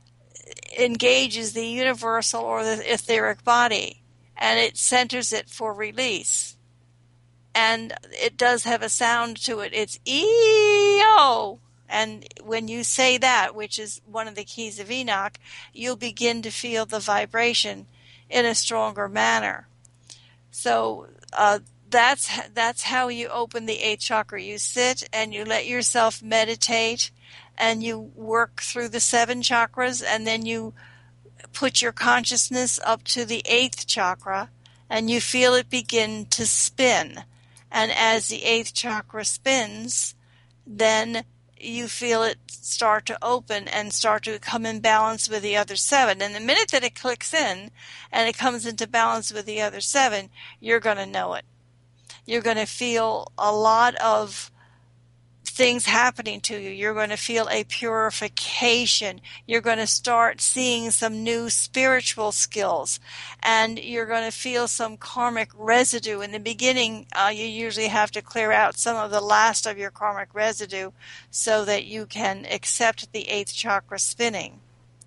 [SPEAKER 1] engages the universal or the etheric body, and it centers it for release. And it does have a sound to it. It's E-O. And when you say that, which is one of the keys of Enoch, you'll begin to feel the vibration in a stronger manner. So that's how you open the 8th chakra. You sit and you let yourself meditate, and you work through the 7 chakras, and then you put your consciousness up to the 8th chakra, and you feel it begin to spin. And as the 8th chakra spins, then you feel it start to open and start to come in balance with the other 7. And the minute that it clicks in and it comes into balance with the other 7, you're going to know it. You're going to feel a lot of things happening to you. You're going to feel a purification. You're going to start seeing some new spiritual skills, and you're going to feel some karmic residue. In the beginning, you usually have to clear out some of the last of your karmic residue so that you can accept the 8th chakra spinning.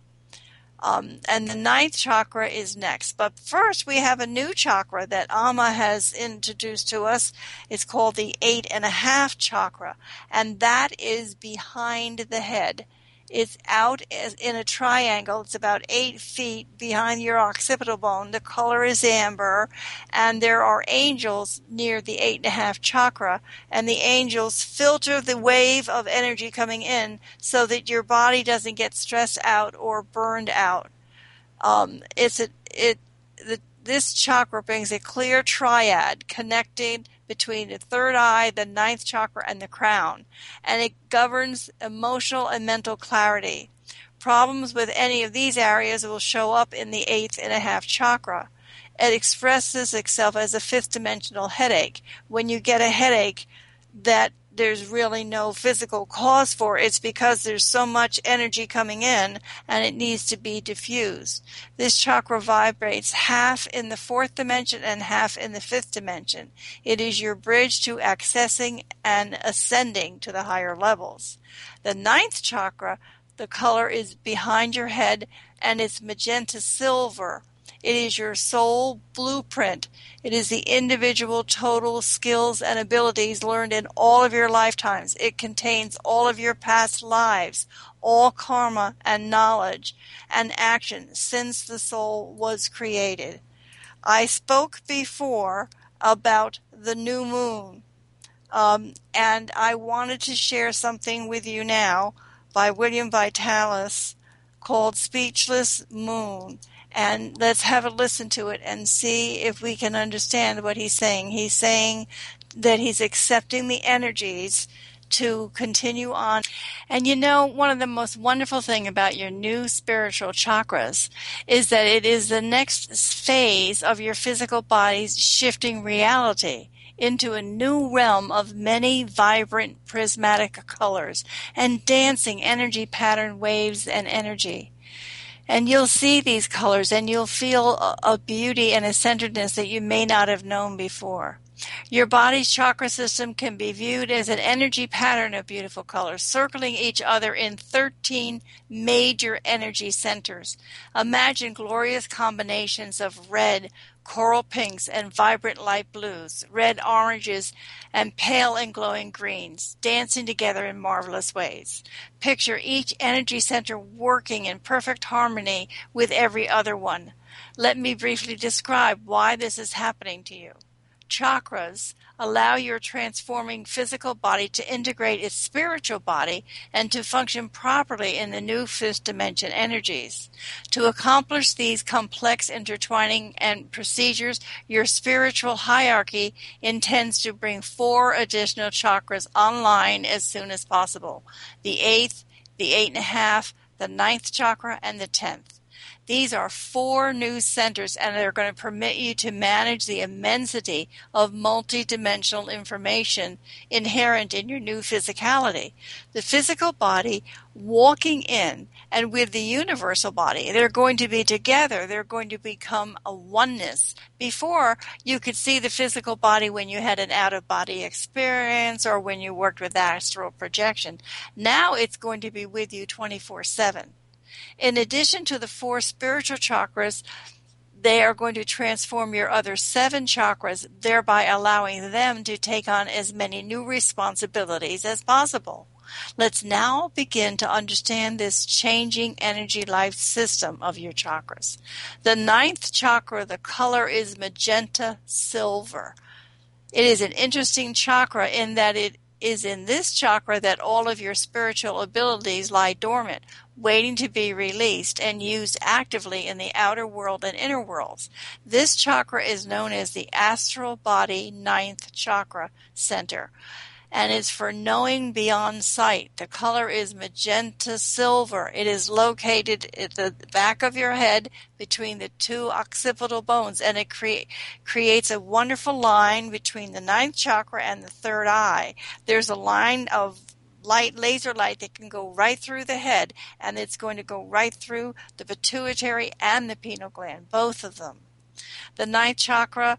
[SPEAKER 1] And the 9th chakra is next. But first, we have a new chakra that Amma has introduced to us. It's called the 8.5 chakra, and that is behind the head. It's out in a triangle. It's about 8 feet behind your occipital bone. The color is amber, and there are angels near the 8.5 chakra, and the angels filter the wave of energy coming in so that your body doesn't get stressed out or burned out. This chakra brings a clear triad connecting between the third eye, the 9th chakra, and the crown, and it governs emotional and mental clarity. Problems with any of these areas will show up in the 8.5 chakra. It expresses itself as a 5th dimensional headache. When you get a headache that there's really no physical cause for, it's because there's so much energy coming in and it needs to be diffused. This chakra vibrates half in the 4th dimension and half in the 5th dimension. It is your bridge to accessing and ascending to the higher levels. The 9th chakra, the color is behind your head, and it's magenta silver. It is your soul blueprint. It is the individual total skills and abilities learned in all of your lifetimes. It contains all of your past lives, all karma and knowledge and action since the soul was created. I spoke before about the new moon, and I wanted to share something with you now by William Vitalis called Speechless Moon. And let's have a listen to it and see if we can understand what he's saying. He's saying that he's accepting the energies to continue on. And you know, one of the most wonderful thing about your new spiritual chakras is that it is the next phase of your physical body's shifting reality into a new realm of many vibrant prismatic colors and dancing energy pattern waves and energy. And you'll see these colors and you'll feel a beauty and a centeredness that you may not have known before. Your body's chakra system can be viewed as an energy pattern of beautiful colors, circling each other in 13 major energy centers. Imagine glorious combinations of red, coral pinks, and vibrant light blues, red oranges, and pale and glowing greens, dancing together in marvelous ways. Picture each energy center working in perfect harmony with every other one. Let me briefly describe why this is happening to you. Chakras allow your transforming physical body to integrate its spiritual body and to function properly in the new fifth dimension energies. To accomplish these complex intertwining and procedures, your spiritual hierarchy intends to bring 4 additional chakras online as soon as possible: the 8th, the 8.5, the 9th chakra, and the 10th. These are 4 new centers, and they're going to permit you to manage the immensity of multidimensional information inherent in your new physicality. The physical body walking in and with the universal body, they're going to be together. They're going to become a oneness. Before, you could see the physical body when you had an out-of-body experience or when you worked with astral projection. Now it's going to be with you 24/7. In addition to the 4 spiritual chakras, they are going to transform your other 7 chakras, thereby allowing them to take on as many new responsibilities as possible. Let's now begin to understand this changing energy life system of your chakras. The 9th chakra, the color is magenta silver. It is an interesting chakra in that it is in this chakra that all of your spiritual abilities lie dormant, waiting to be released and used actively in the outer world and inner worlds. This chakra is known as the astral body 9th chakra center, and is for knowing beyond sight. The color is magenta silver. It is located at the back of your head between the 2 occipital bones, and it creates a wonderful line between the 9th chakra and the 3rd eye. There's a line of light, laser light, that can go right through the head, and it's going to go right through the pituitary and the pineal gland, both of them. The 9th chakra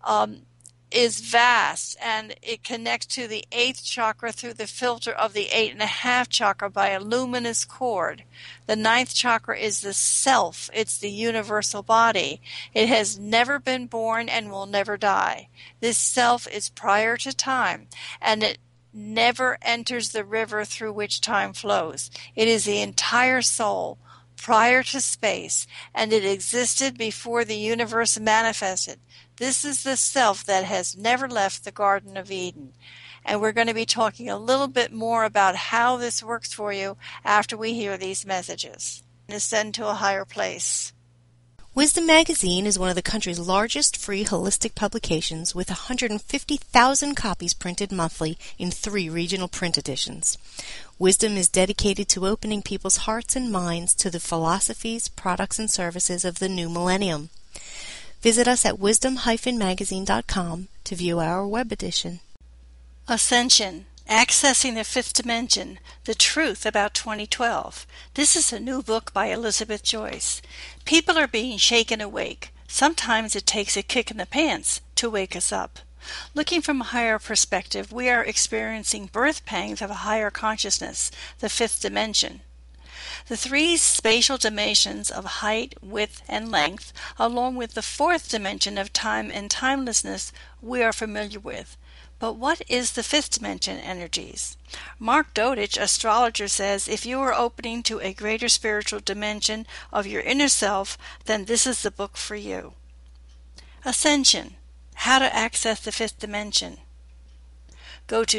[SPEAKER 1] is vast, and it connects to the 8th chakra through the filter of the 8.5 chakra by a luminous cord. The 9th chakra is the self. It's the universal body. It has never been born and will never die. This self is prior to time, and it never enters the river through which time flows. It is the entire soul, prior to space, and it existed before the universe manifested. This is the self that has never left the Garden of Eden. And we're going to be talking a little bit more about how this works for you after we hear these messages. Ascend to a higher place.
[SPEAKER 2] Wisdom Magazine is one of the country's largest free holistic publications with 150,000 copies printed monthly in 3 regional print editions. Wisdom is dedicated to opening people's hearts and minds to the philosophies, products, and services of the new millennium. Visit us at wisdom-magazine.com to view our web edition.
[SPEAKER 1] Ascension. Accessing the Fifth Dimension, The Truth About 2012. This is a new book by Elizabeth Joyce. People are being shaken awake. Sometimes it takes a kick in the pants to wake us up. Looking from a higher perspective, we are experiencing birth pangs of a higher consciousness, the Fifth Dimension. The 3 spatial dimensions of height, width, and length, along with the 4th dimension of time and timelessness, we are familiar with. But what is the 5th dimension energies? Mark Dodich, astrologer, says if you are opening to a greater spiritual dimension of your inner self, then this is the book for you. Ascension. How to access the 5th dimension. Go to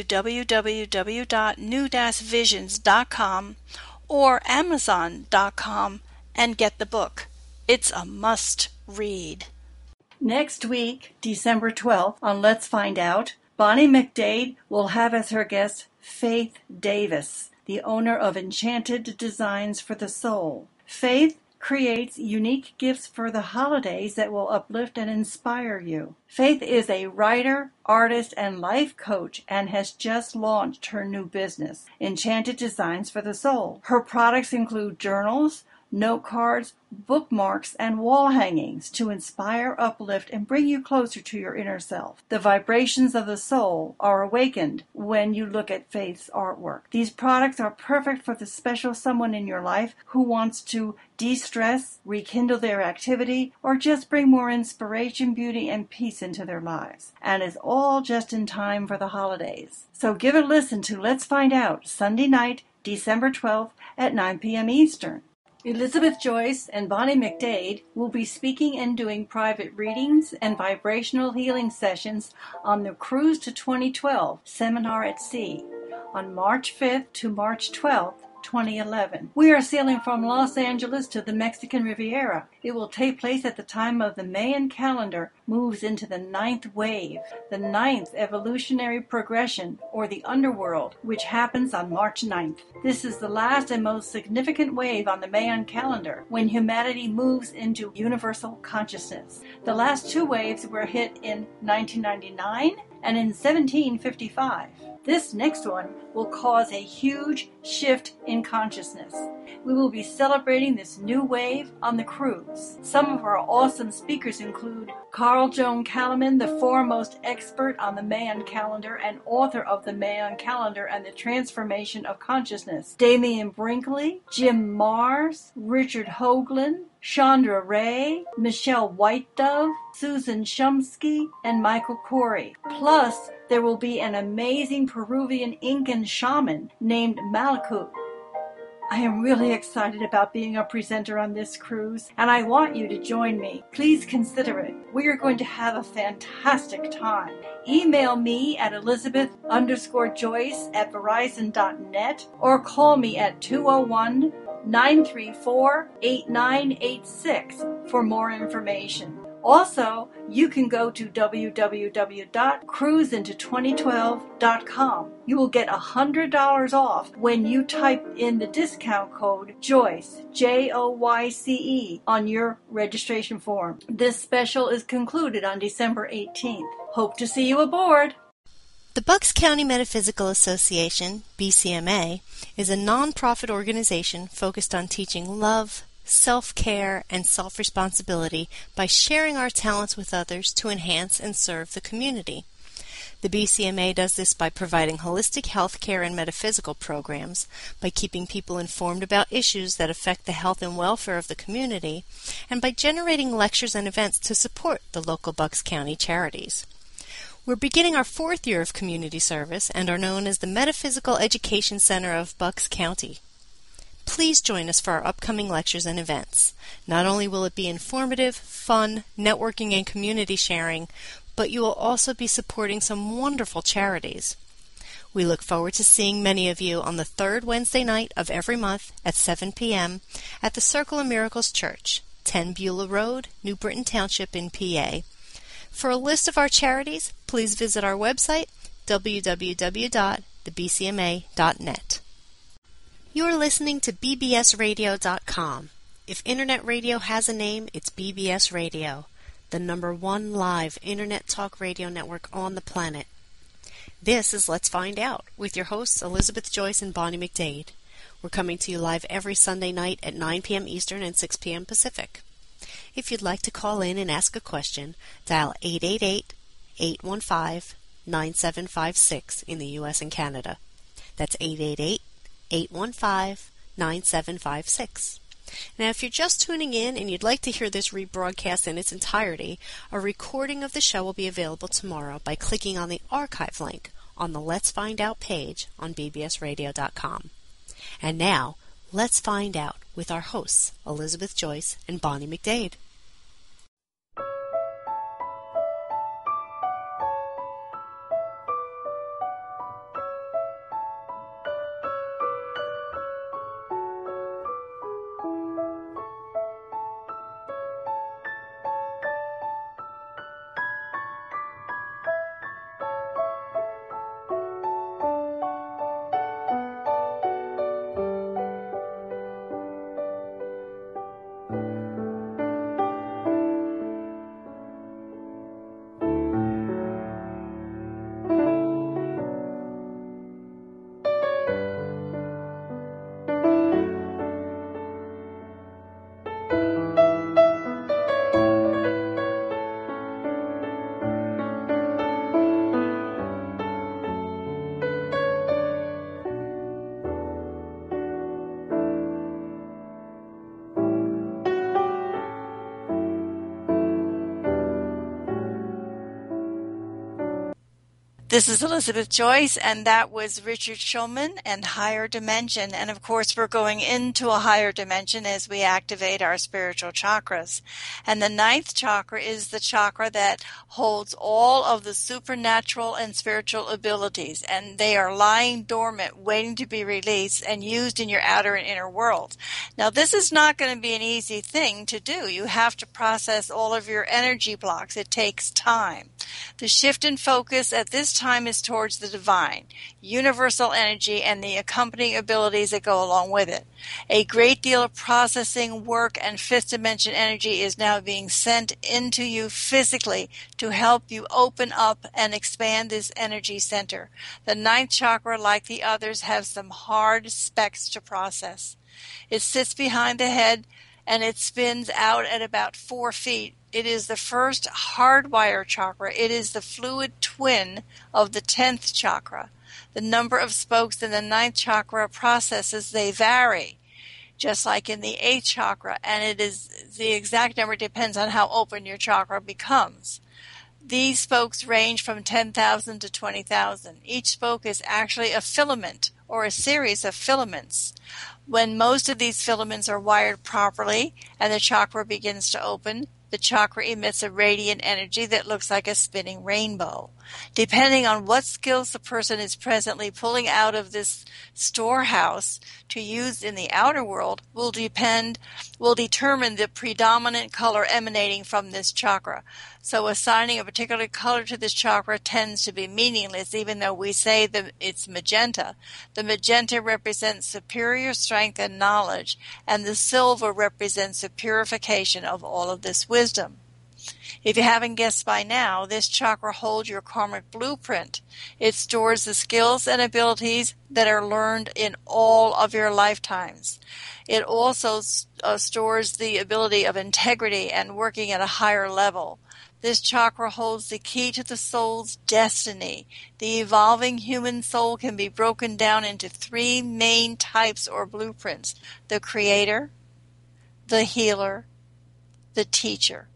[SPEAKER 1] www.new-visions.com or Amazon.com and get the book. It's a must read. Next week, December 12th, on Let's Find Out, Bonnie McDade will have as her guest Faith Davis, the owner of Enchanted Designs for the Soul. Faith creates unique gifts for the holidays that will uplift and inspire you. Faith is a writer, artist, and life coach and has just launched her new business, Enchanted Designs for the Soul. Her products include journals, note cards, bookmarks, and wall hangings to inspire, uplift, and bring you closer to your inner self. The vibrations of the soul are awakened when you look at Faith's artwork. These products are perfect for the special someone in your life who wants to de-stress, rekindle their activity, or just bring more inspiration, beauty, and peace into their lives. And it's all just in time for the holidays. So give a listen to Let's Find Out, Sunday night, December 12th at 9 p.m. Eastern. Elizabeth Joyce and Bonnie McDade will be speaking and doing private readings and vibrational healing sessions on the Cruise to 2012 Seminar at Sea on March 5th to March 12th, 2011. We are sailing from Los Angeles to the Mexican Riviera. It will take place at the time of the Mayan calendar moves into the 9th wave, the 9th evolutionary progression, or the underworld, which happens on March 9th. This is the last and most significant wave on the Mayan calendar when humanity moves into universal consciousness. The last two waves were hit in 1999 and in 1755. This next one will cause a huge shift in consciousness. We will be celebrating this new wave on the cruise. Some of our awesome speakers include Carl Joan Kalaman, the foremost expert on the Mayan calendar and author of the Mayan calendar and the transformation of consciousness, Damian Brinkley, Jim Mars, Richard Hoagland, Chandra Ray, Michelle Whitedove, Susan Shumsky, and Michael Corey. Plus, there will be an amazing Peruvian Incan shaman named Malakut. I am really excited about being a presenter on this cruise, and I want you to join me. Please consider it. We are going to have a fantastic time. Email me at elizabeth_Joyce@verizon.net or call me at 201-934-8986 for more information. Also, you can go to www.cruiseinto2012.com. You will get $100 off when you type in the discount code JOYCE, JOYCE, on your registration form. This special is concluded on December 18th. Hope to see you aboard.
[SPEAKER 2] The Bucks County Metaphysical Association, BCMA, is a nonprofit organization focused on teaching love, self-care, and self-responsibility by sharing our talents with others to enhance and serve the community. The BCMA does this by providing holistic health care and metaphysical programs, by keeping people informed about issues that affect the health and welfare of the community, and by generating lectures and events to support the local Bucks County charities. We're beginning our 4th year of community service and are known as the Metaphysical Education Center of Bucks County. Please join us for our upcoming lectures and events. Not only will it be informative, fun, networking, and community sharing, but you will also be supporting some wonderful charities. We look forward to seeing many of you on the 3rd Wednesday night of every month at 7 p.m. at the Circle of Miracles Church, 10 Beulah Road, New Britain Township in PA. For a list of our charities, please visit our website, www.thebcma.net. You're listening to bbsradio.com. If Internet radio has a name, it's BBS Radio, the #1 live Internet talk radio network on the planet. This is Let's Find Out with your hosts Elizabeth Joyce and Bonnie McDade. We're coming to you live every Sunday night at 9 p.m. Eastern and 6 p.m. Pacific. If you'd like to call in and ask a question, dial 888-815-9756 in the U.S. and Canada. That's 888-815-9756. Now, if you're just tuning in and you'd like to hear this rebroadcast in its entirety, a recording of the show will be available tomorrow by clicking on the archive link on the Let's Find Out page on bbsradio.com. And now, let's find out with our hosts, Elizabeth Joyce and Bonnie McDade.
[SPEAKER 1] This is Elizabeth Joyce, and that was Richard Schulman and Higher Dimension. And of course, we're going into a higher dimension as we activate our spiritual chakras. And the ninth chakra is the chakra that holds all of the supernatural and spiritual abilities, and they are lying dormant, waiting to be released and used in your outer and inner world. Now, this is not going to be an easy thing to do. You have to process all of your energy blocks. It takes time. The shift in focus at this time is towards the divine, universal energy, and the accompanying abilities that go along with it. A great deal of processing work and fifth dimension energy is now being sent into you physically to help you open up and expand this energy center. The ninth chakra, like the others, has some hard specs to process. It sits behind the head and it spins out at about 4 feet. It is the first hardwire chakra. It is the fluid twin of the 10th chakra. The number of spokes in the 9th chakra processes, they vary, just like in the 8th chakra, and it is the exact number depends on how open your chakra becomes. These spokes range from 10,000 to 20,000. Each spoke is actually a filament or a series of filaments. When most of these filaments are wired properly and the chakra begins to open, the chakra emits a radiant energy that looks like a spinning rainbow. Depending on what skills the person is presently pulling out of this storehouse to use in the outer world will determine the predominant color emanating from this chakra. So assigning a particular color to this chakra tends to be meaningless, even though we say that it's magenta. The magenta represents superior strength and knowledge, and the silver represents the purification of all of this wisdom. If you haven't guessed by now, this chakra holds your karmic blueprint. It stores the skills and abilities that are learned in all of your lifetimes. It also stores the ability of integrity and working at a higher level. This chakra holds the key to the soul's destiny. The evolving human soul can be broken down into 3 main types or blueprints: the creator, the healer, the teacher.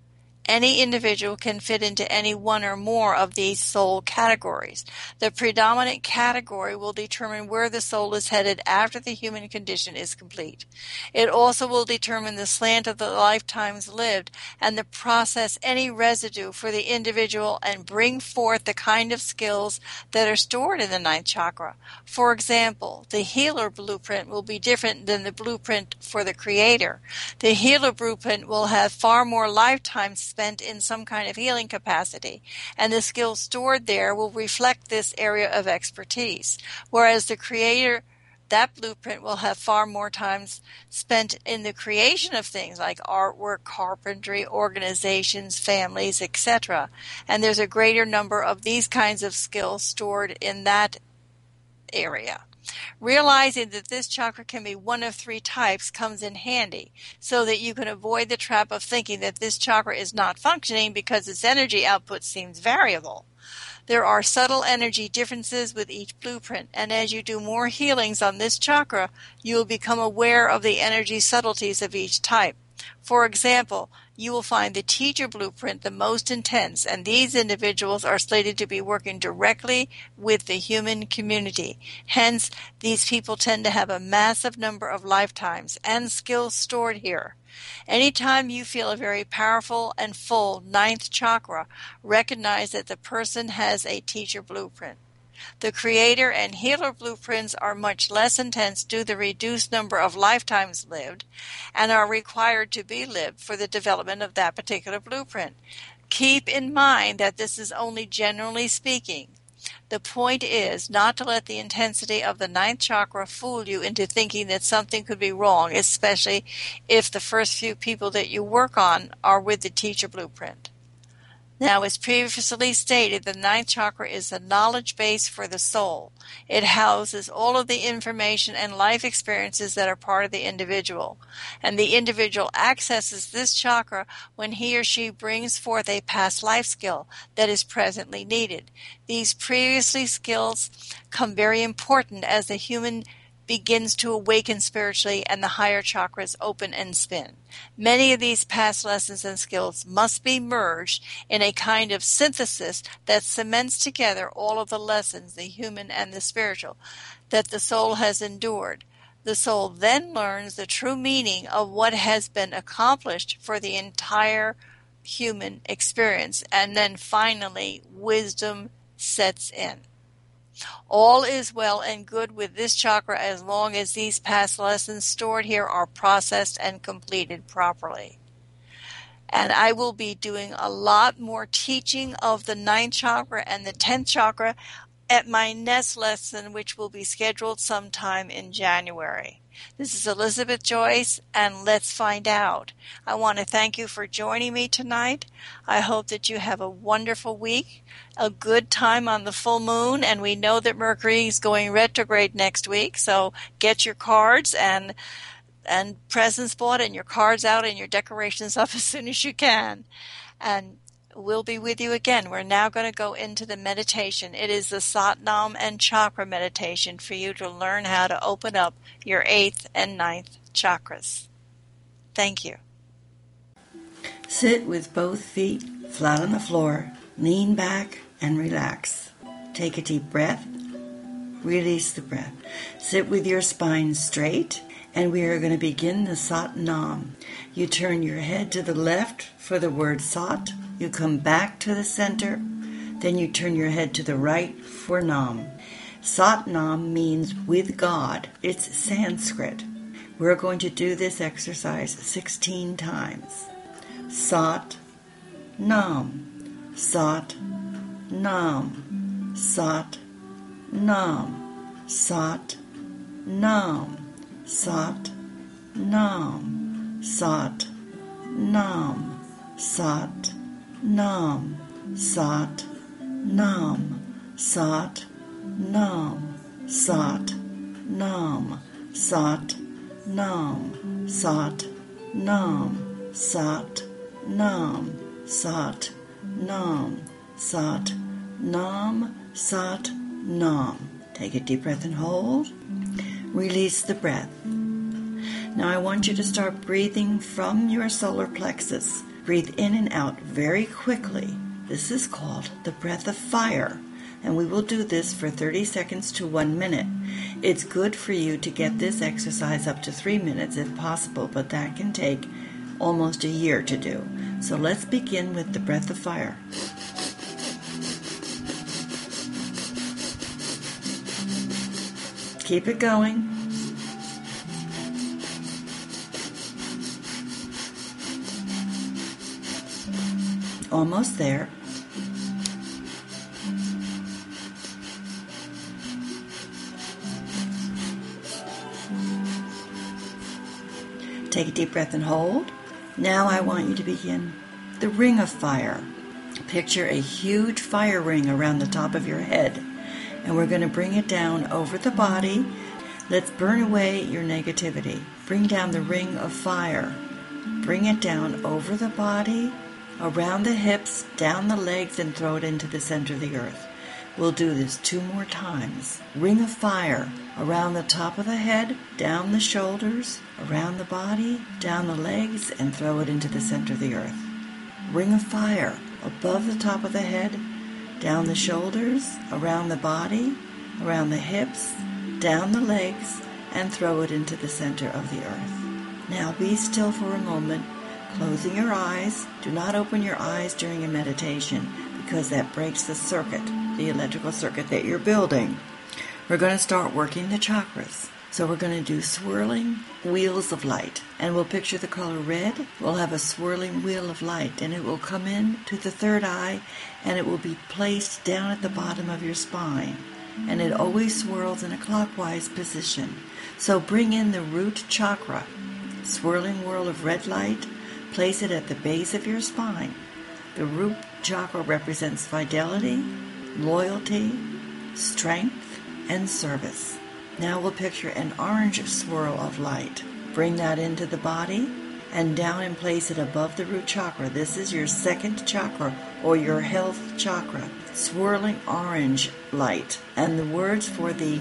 [SPEAKER 1] Any individual can fit into any one or more of these soul categories. The predominant category will determine where the soul is headed after the human condition is complete. It also will determine the slant of the lifetimes lived and the process any residue for the individual and bring forth the kind of skills that are stored in the 9th chakra. For example, the healer blueprint will be different than the blueprint for the creator. The healer blueprint will have far more lifetimes spent in some kind of healing capacity, and the skills stored there will reflect this area of expertise, whereas the creator, that blueprint will have far more times spent in the creation of things like artwork, carpentry, organizations, families, etc. And there's a greater number of these kinds of skills stored in that area. Realizing that this chakra can be one of 3 types comes in handy so that you can avoid the trap of thinking that this chakra is not functioning because its energy output seems variable. There are subtle energy differences with each blueprint, and as you do more healings on this chakra, you will become aware of the energy subtleties of each type. For example, you will find the teacher blueprint the most intense, and these individuals are slated to be working directly with the human community. Hence, these people tend to have a massive number of lifetimes and skills stored here. Anytime you feel a very powerful and full 9th chakra, recognize that the person has a teacher blueprint. The creator and healer blueprints are much less intense due to the reduced number of lifetimes lived and are required to be lived for the development of that particular blueprint. Keep in mind that this is only generally speaking. The point is not to let the intensity of the 9th chakra fool you into thinking that something could be wrong, especially if the first few people that you work on are with the teacher blueprint. Now, as previously stated, the 9th chakra is the knowledge base for the soul. It houses all of the information and life experiences that are part of the individual. And the individual accesses this chakra when he or she brings forth a past life skill that is presently needed. These previously skills come very important as the human begins to awaken spiritually and the higher chakras open and spin. Many of these past lessons and skills must be merged in a kind of synthesis that cements together all of the lessons, the human and the spiritual, that the soul has endured. The soul then learns the true meaning of what has been accomplished for the entire human experience, and then finally wisdom sets in. All is well and good with this chakra as long as these past lessons stored here are processed and completed properly. And I will be doing a lot more teaching of the 9th chakra and the 10th chakra at my next lesson, which will be scheduled sometime in January. This is Elizabeth Joyce, and let's find out. I want to thank you for joining me tonight. I hope that you have a wonderful week, a good time on the full moon, and we know that Mercury is going retrograde next week, so get your cards and presents bought and your cards out and your decorations up as soon as you can. And we'll be with you again. We're now going to go into the meditation. It is the Satnam and Chakra meditation for you to learn how to open up your 8th and 9th chakras. Thank you.
[SPEAKER 4] Sit with both feet flat on the floor. Lean back and relax. Take a deep breath. Release the breath. Sit with your spine straight, and we are going to begin the Satnam. You turn your head to the left for the word Sat. You come back to the center, then you turn your head to the right for Nam. Satnam means with God. It's Sanskrit. We're going to do this exercise 16 times. Sat, Nam, Sat, Nam, Sat, Nam, Sat, Nam, Sat, Nam, Sat, Nam, Sat, Nam, Sat, Nam, Sat, Nam, Sat, Nam, Sat, Nam, Sat, Nam, Sat, Nam, Sat, Nam, Sat, Nam, Sat, Nam. Take a deep breath and hold. Release the breath. Now I want you to start breathing from your solar plexus. Breathe in and out very quickly. This is called the breath of fire, and we will do this for 30 seconds to 1 minute. It's good for you to get this exercise up to 3 minutes if possible, but that can take almost a year to do. So let's begin with the breath of fire. Keep it going. Almost there. Take a deep breath and hold. Now I want you to begin the ring of fire. Picture a huge fire ring around the top of your head, and we're going to bring it down over the body. Let's burn away your negativity. Bring down the ring of fire. Bring it down over the body, around the hips, down the legs, and throw it into the center of the earth. We'll do this 2 more times. Ring of fire around the top of the head, down the shoulders, around the body, down the legs, and throw it into the center of the earth. Ring of fire above the top of the head, down the shoulders, around the body, around the hips, down the legs, and throw it into the center of the earth. Now be still for a moment, closing your eyes. Do not open your eyes during a meditation because that breaks the circuit, the electrical circuit that you're building. We're going to start working the chakras. So we're going to do swirling wheels of light, and we'll picture the color red. We'll have a swirling wheel of light, and it will come in to the third eye, and it will be placed down at the bottom of your spine, and it always swirls in a clockwise position. So bring in the root chakra, swirling whirl of red light, place it at the base of your spine. The root chakra represents fidelity, loyalty, strength, and service. Now we'll picture an orange swirl of light. Bring that into the body and down and place it above the root chakra. This is your second chakra, or your health chakra. Swirling orange light. And the words for the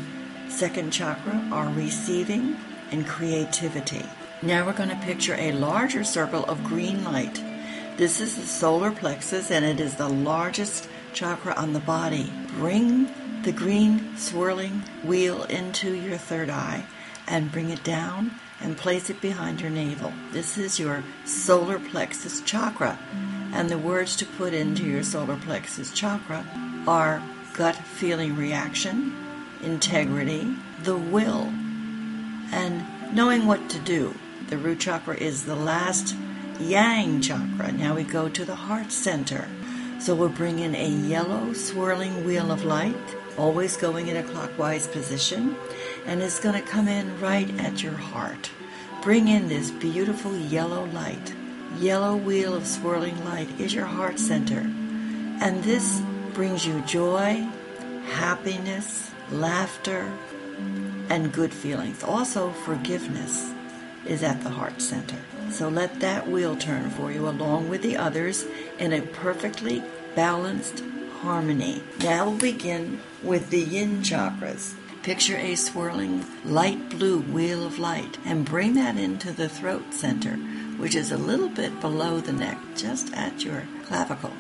[SPEAKER 4] second chakra are receiving and creativity. Now we're going to picture a larger circle of green light. This is the solar plexus, and it is the largest chakra on the body. Bring the green swirling wheel into your third eye and bring it down and place it behind your navel. This is your solar plexus chakra, and the words to put into your solar plexus chakra are gut feeling reaction, integrity, the will, and knowing what to do. The root chakra is the last yang chakra. Now we go to the heart center. So we'll bring in a yellow swirling wheel of light, always going in a clockwise position, and it's going to come in right at your heart. Bring in this beautiful yellow light. Yellow wheel of swirling light is your heart center. And this brings you joy, happiness, laughter, and good feelings. Also, forgiveness is at the heart center. So let that wheel turn for you along with the others in a perfectly balanced harmony. Now we'll begin with the yin chakras. Picture a swirling light blue wheel of light and bring that into the throat center, which is a little bit below the neck, just at your clavicle.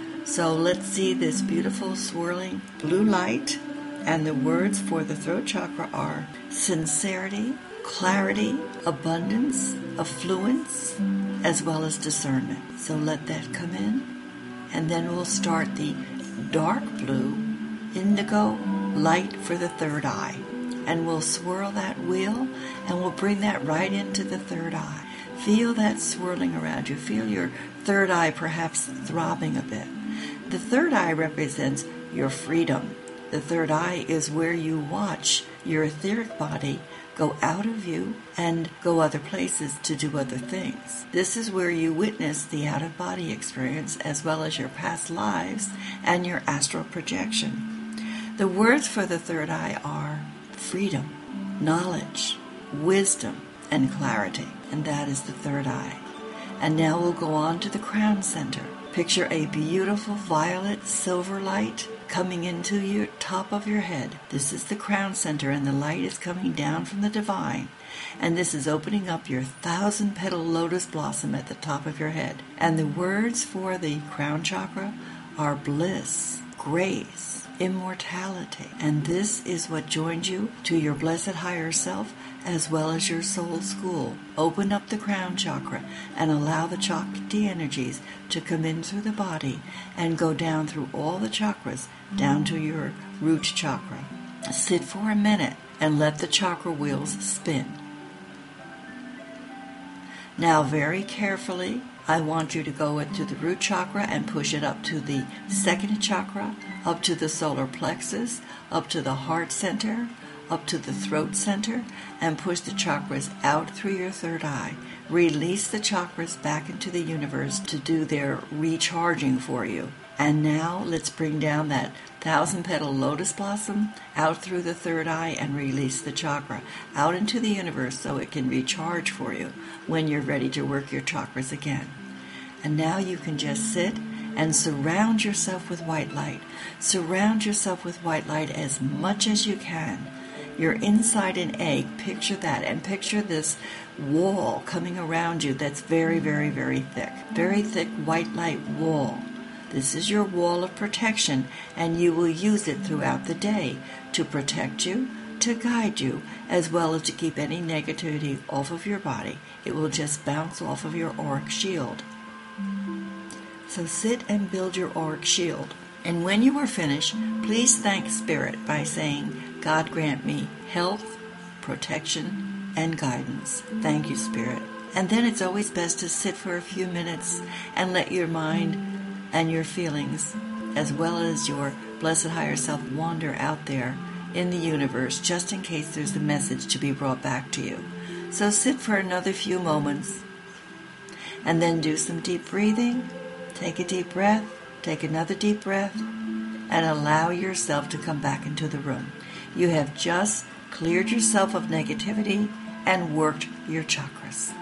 [SPEAKER 4] So let's see this beautiful swirling blue light, and the words for the throat chakra are sincerity, clarity, abundance, affluence, as well as discernment. So let that come in, and then we'll start the dark blue, indigo light for the third eye, and we'll swirl that wheel, and we'll bring that right into the third eye. Feel that swirling around you. Feel your third eye perhaps throbbing a bit. The third eye represents your freedom. The third eye is where you watch your etheric body go out of you and go other places to do other things. This is where you witness the out-of-body experience as well as your past lives and your astral projection. The words for the third eye are freedom, knowledge, wisdom, and clarity, and that is the third eye. And now we'll go on to the crown center. Picture a beautiful violet silver light coming into your top of your head. This is the crown center, and the light is coming down from the divine. And this is opening up your 1,000-petal lotus blossom at the top of your head. And the words for the crown chakra are bliss, grace, immortality. And this is what joins you to your blessed higher self as well as your soul school. Open up the crown chakra and allow the Shakti energies to come in through the body and go down through all the chakras down to your root chakra. Sit for a minute and let the chakra wheels spin. Now very carefully, I want you to go into the root chakra and push it up to the second chakra, up to the solar plexus, up to the heart center, up to the throat center, and push the chakras out through your third eye. Release the chakras back into the universe to do their recharging for you. And now let's bring down that 1,000-petal lotus blossom out through the third eye and release the chakra out into the universe so it can recharge for you when you're ready to work your chakras again. And now you can just sit and surround yourself with white light. Surround yourself with white light as much as you can. You're inside an egg. Picture that, and picture this wall coming around you that's very, very, very thick. Very thick white light wall. This is your wall of protection, and you will use it throughout the day to protect you, to guide you, as well as to keep any negativity off of your body. It will just bounce off of your auric shield. So sit and build your auric shield. And when you are finished, please thank Spirit by saying, God grant me health, protection, and guidance. Thank you, Spirit. And then it's always best to sit for a few minutes and let your mind and your feelings, as well as your blessed higher self, wander out there in the universe, just in case there's a message to be brought back to you. So sit for another few moments, and then do some deep breathing. Take a deep breath, take another deep breath, and allow yourself to come back into the room. You have just cleared yourself of negativity and worked your chakras.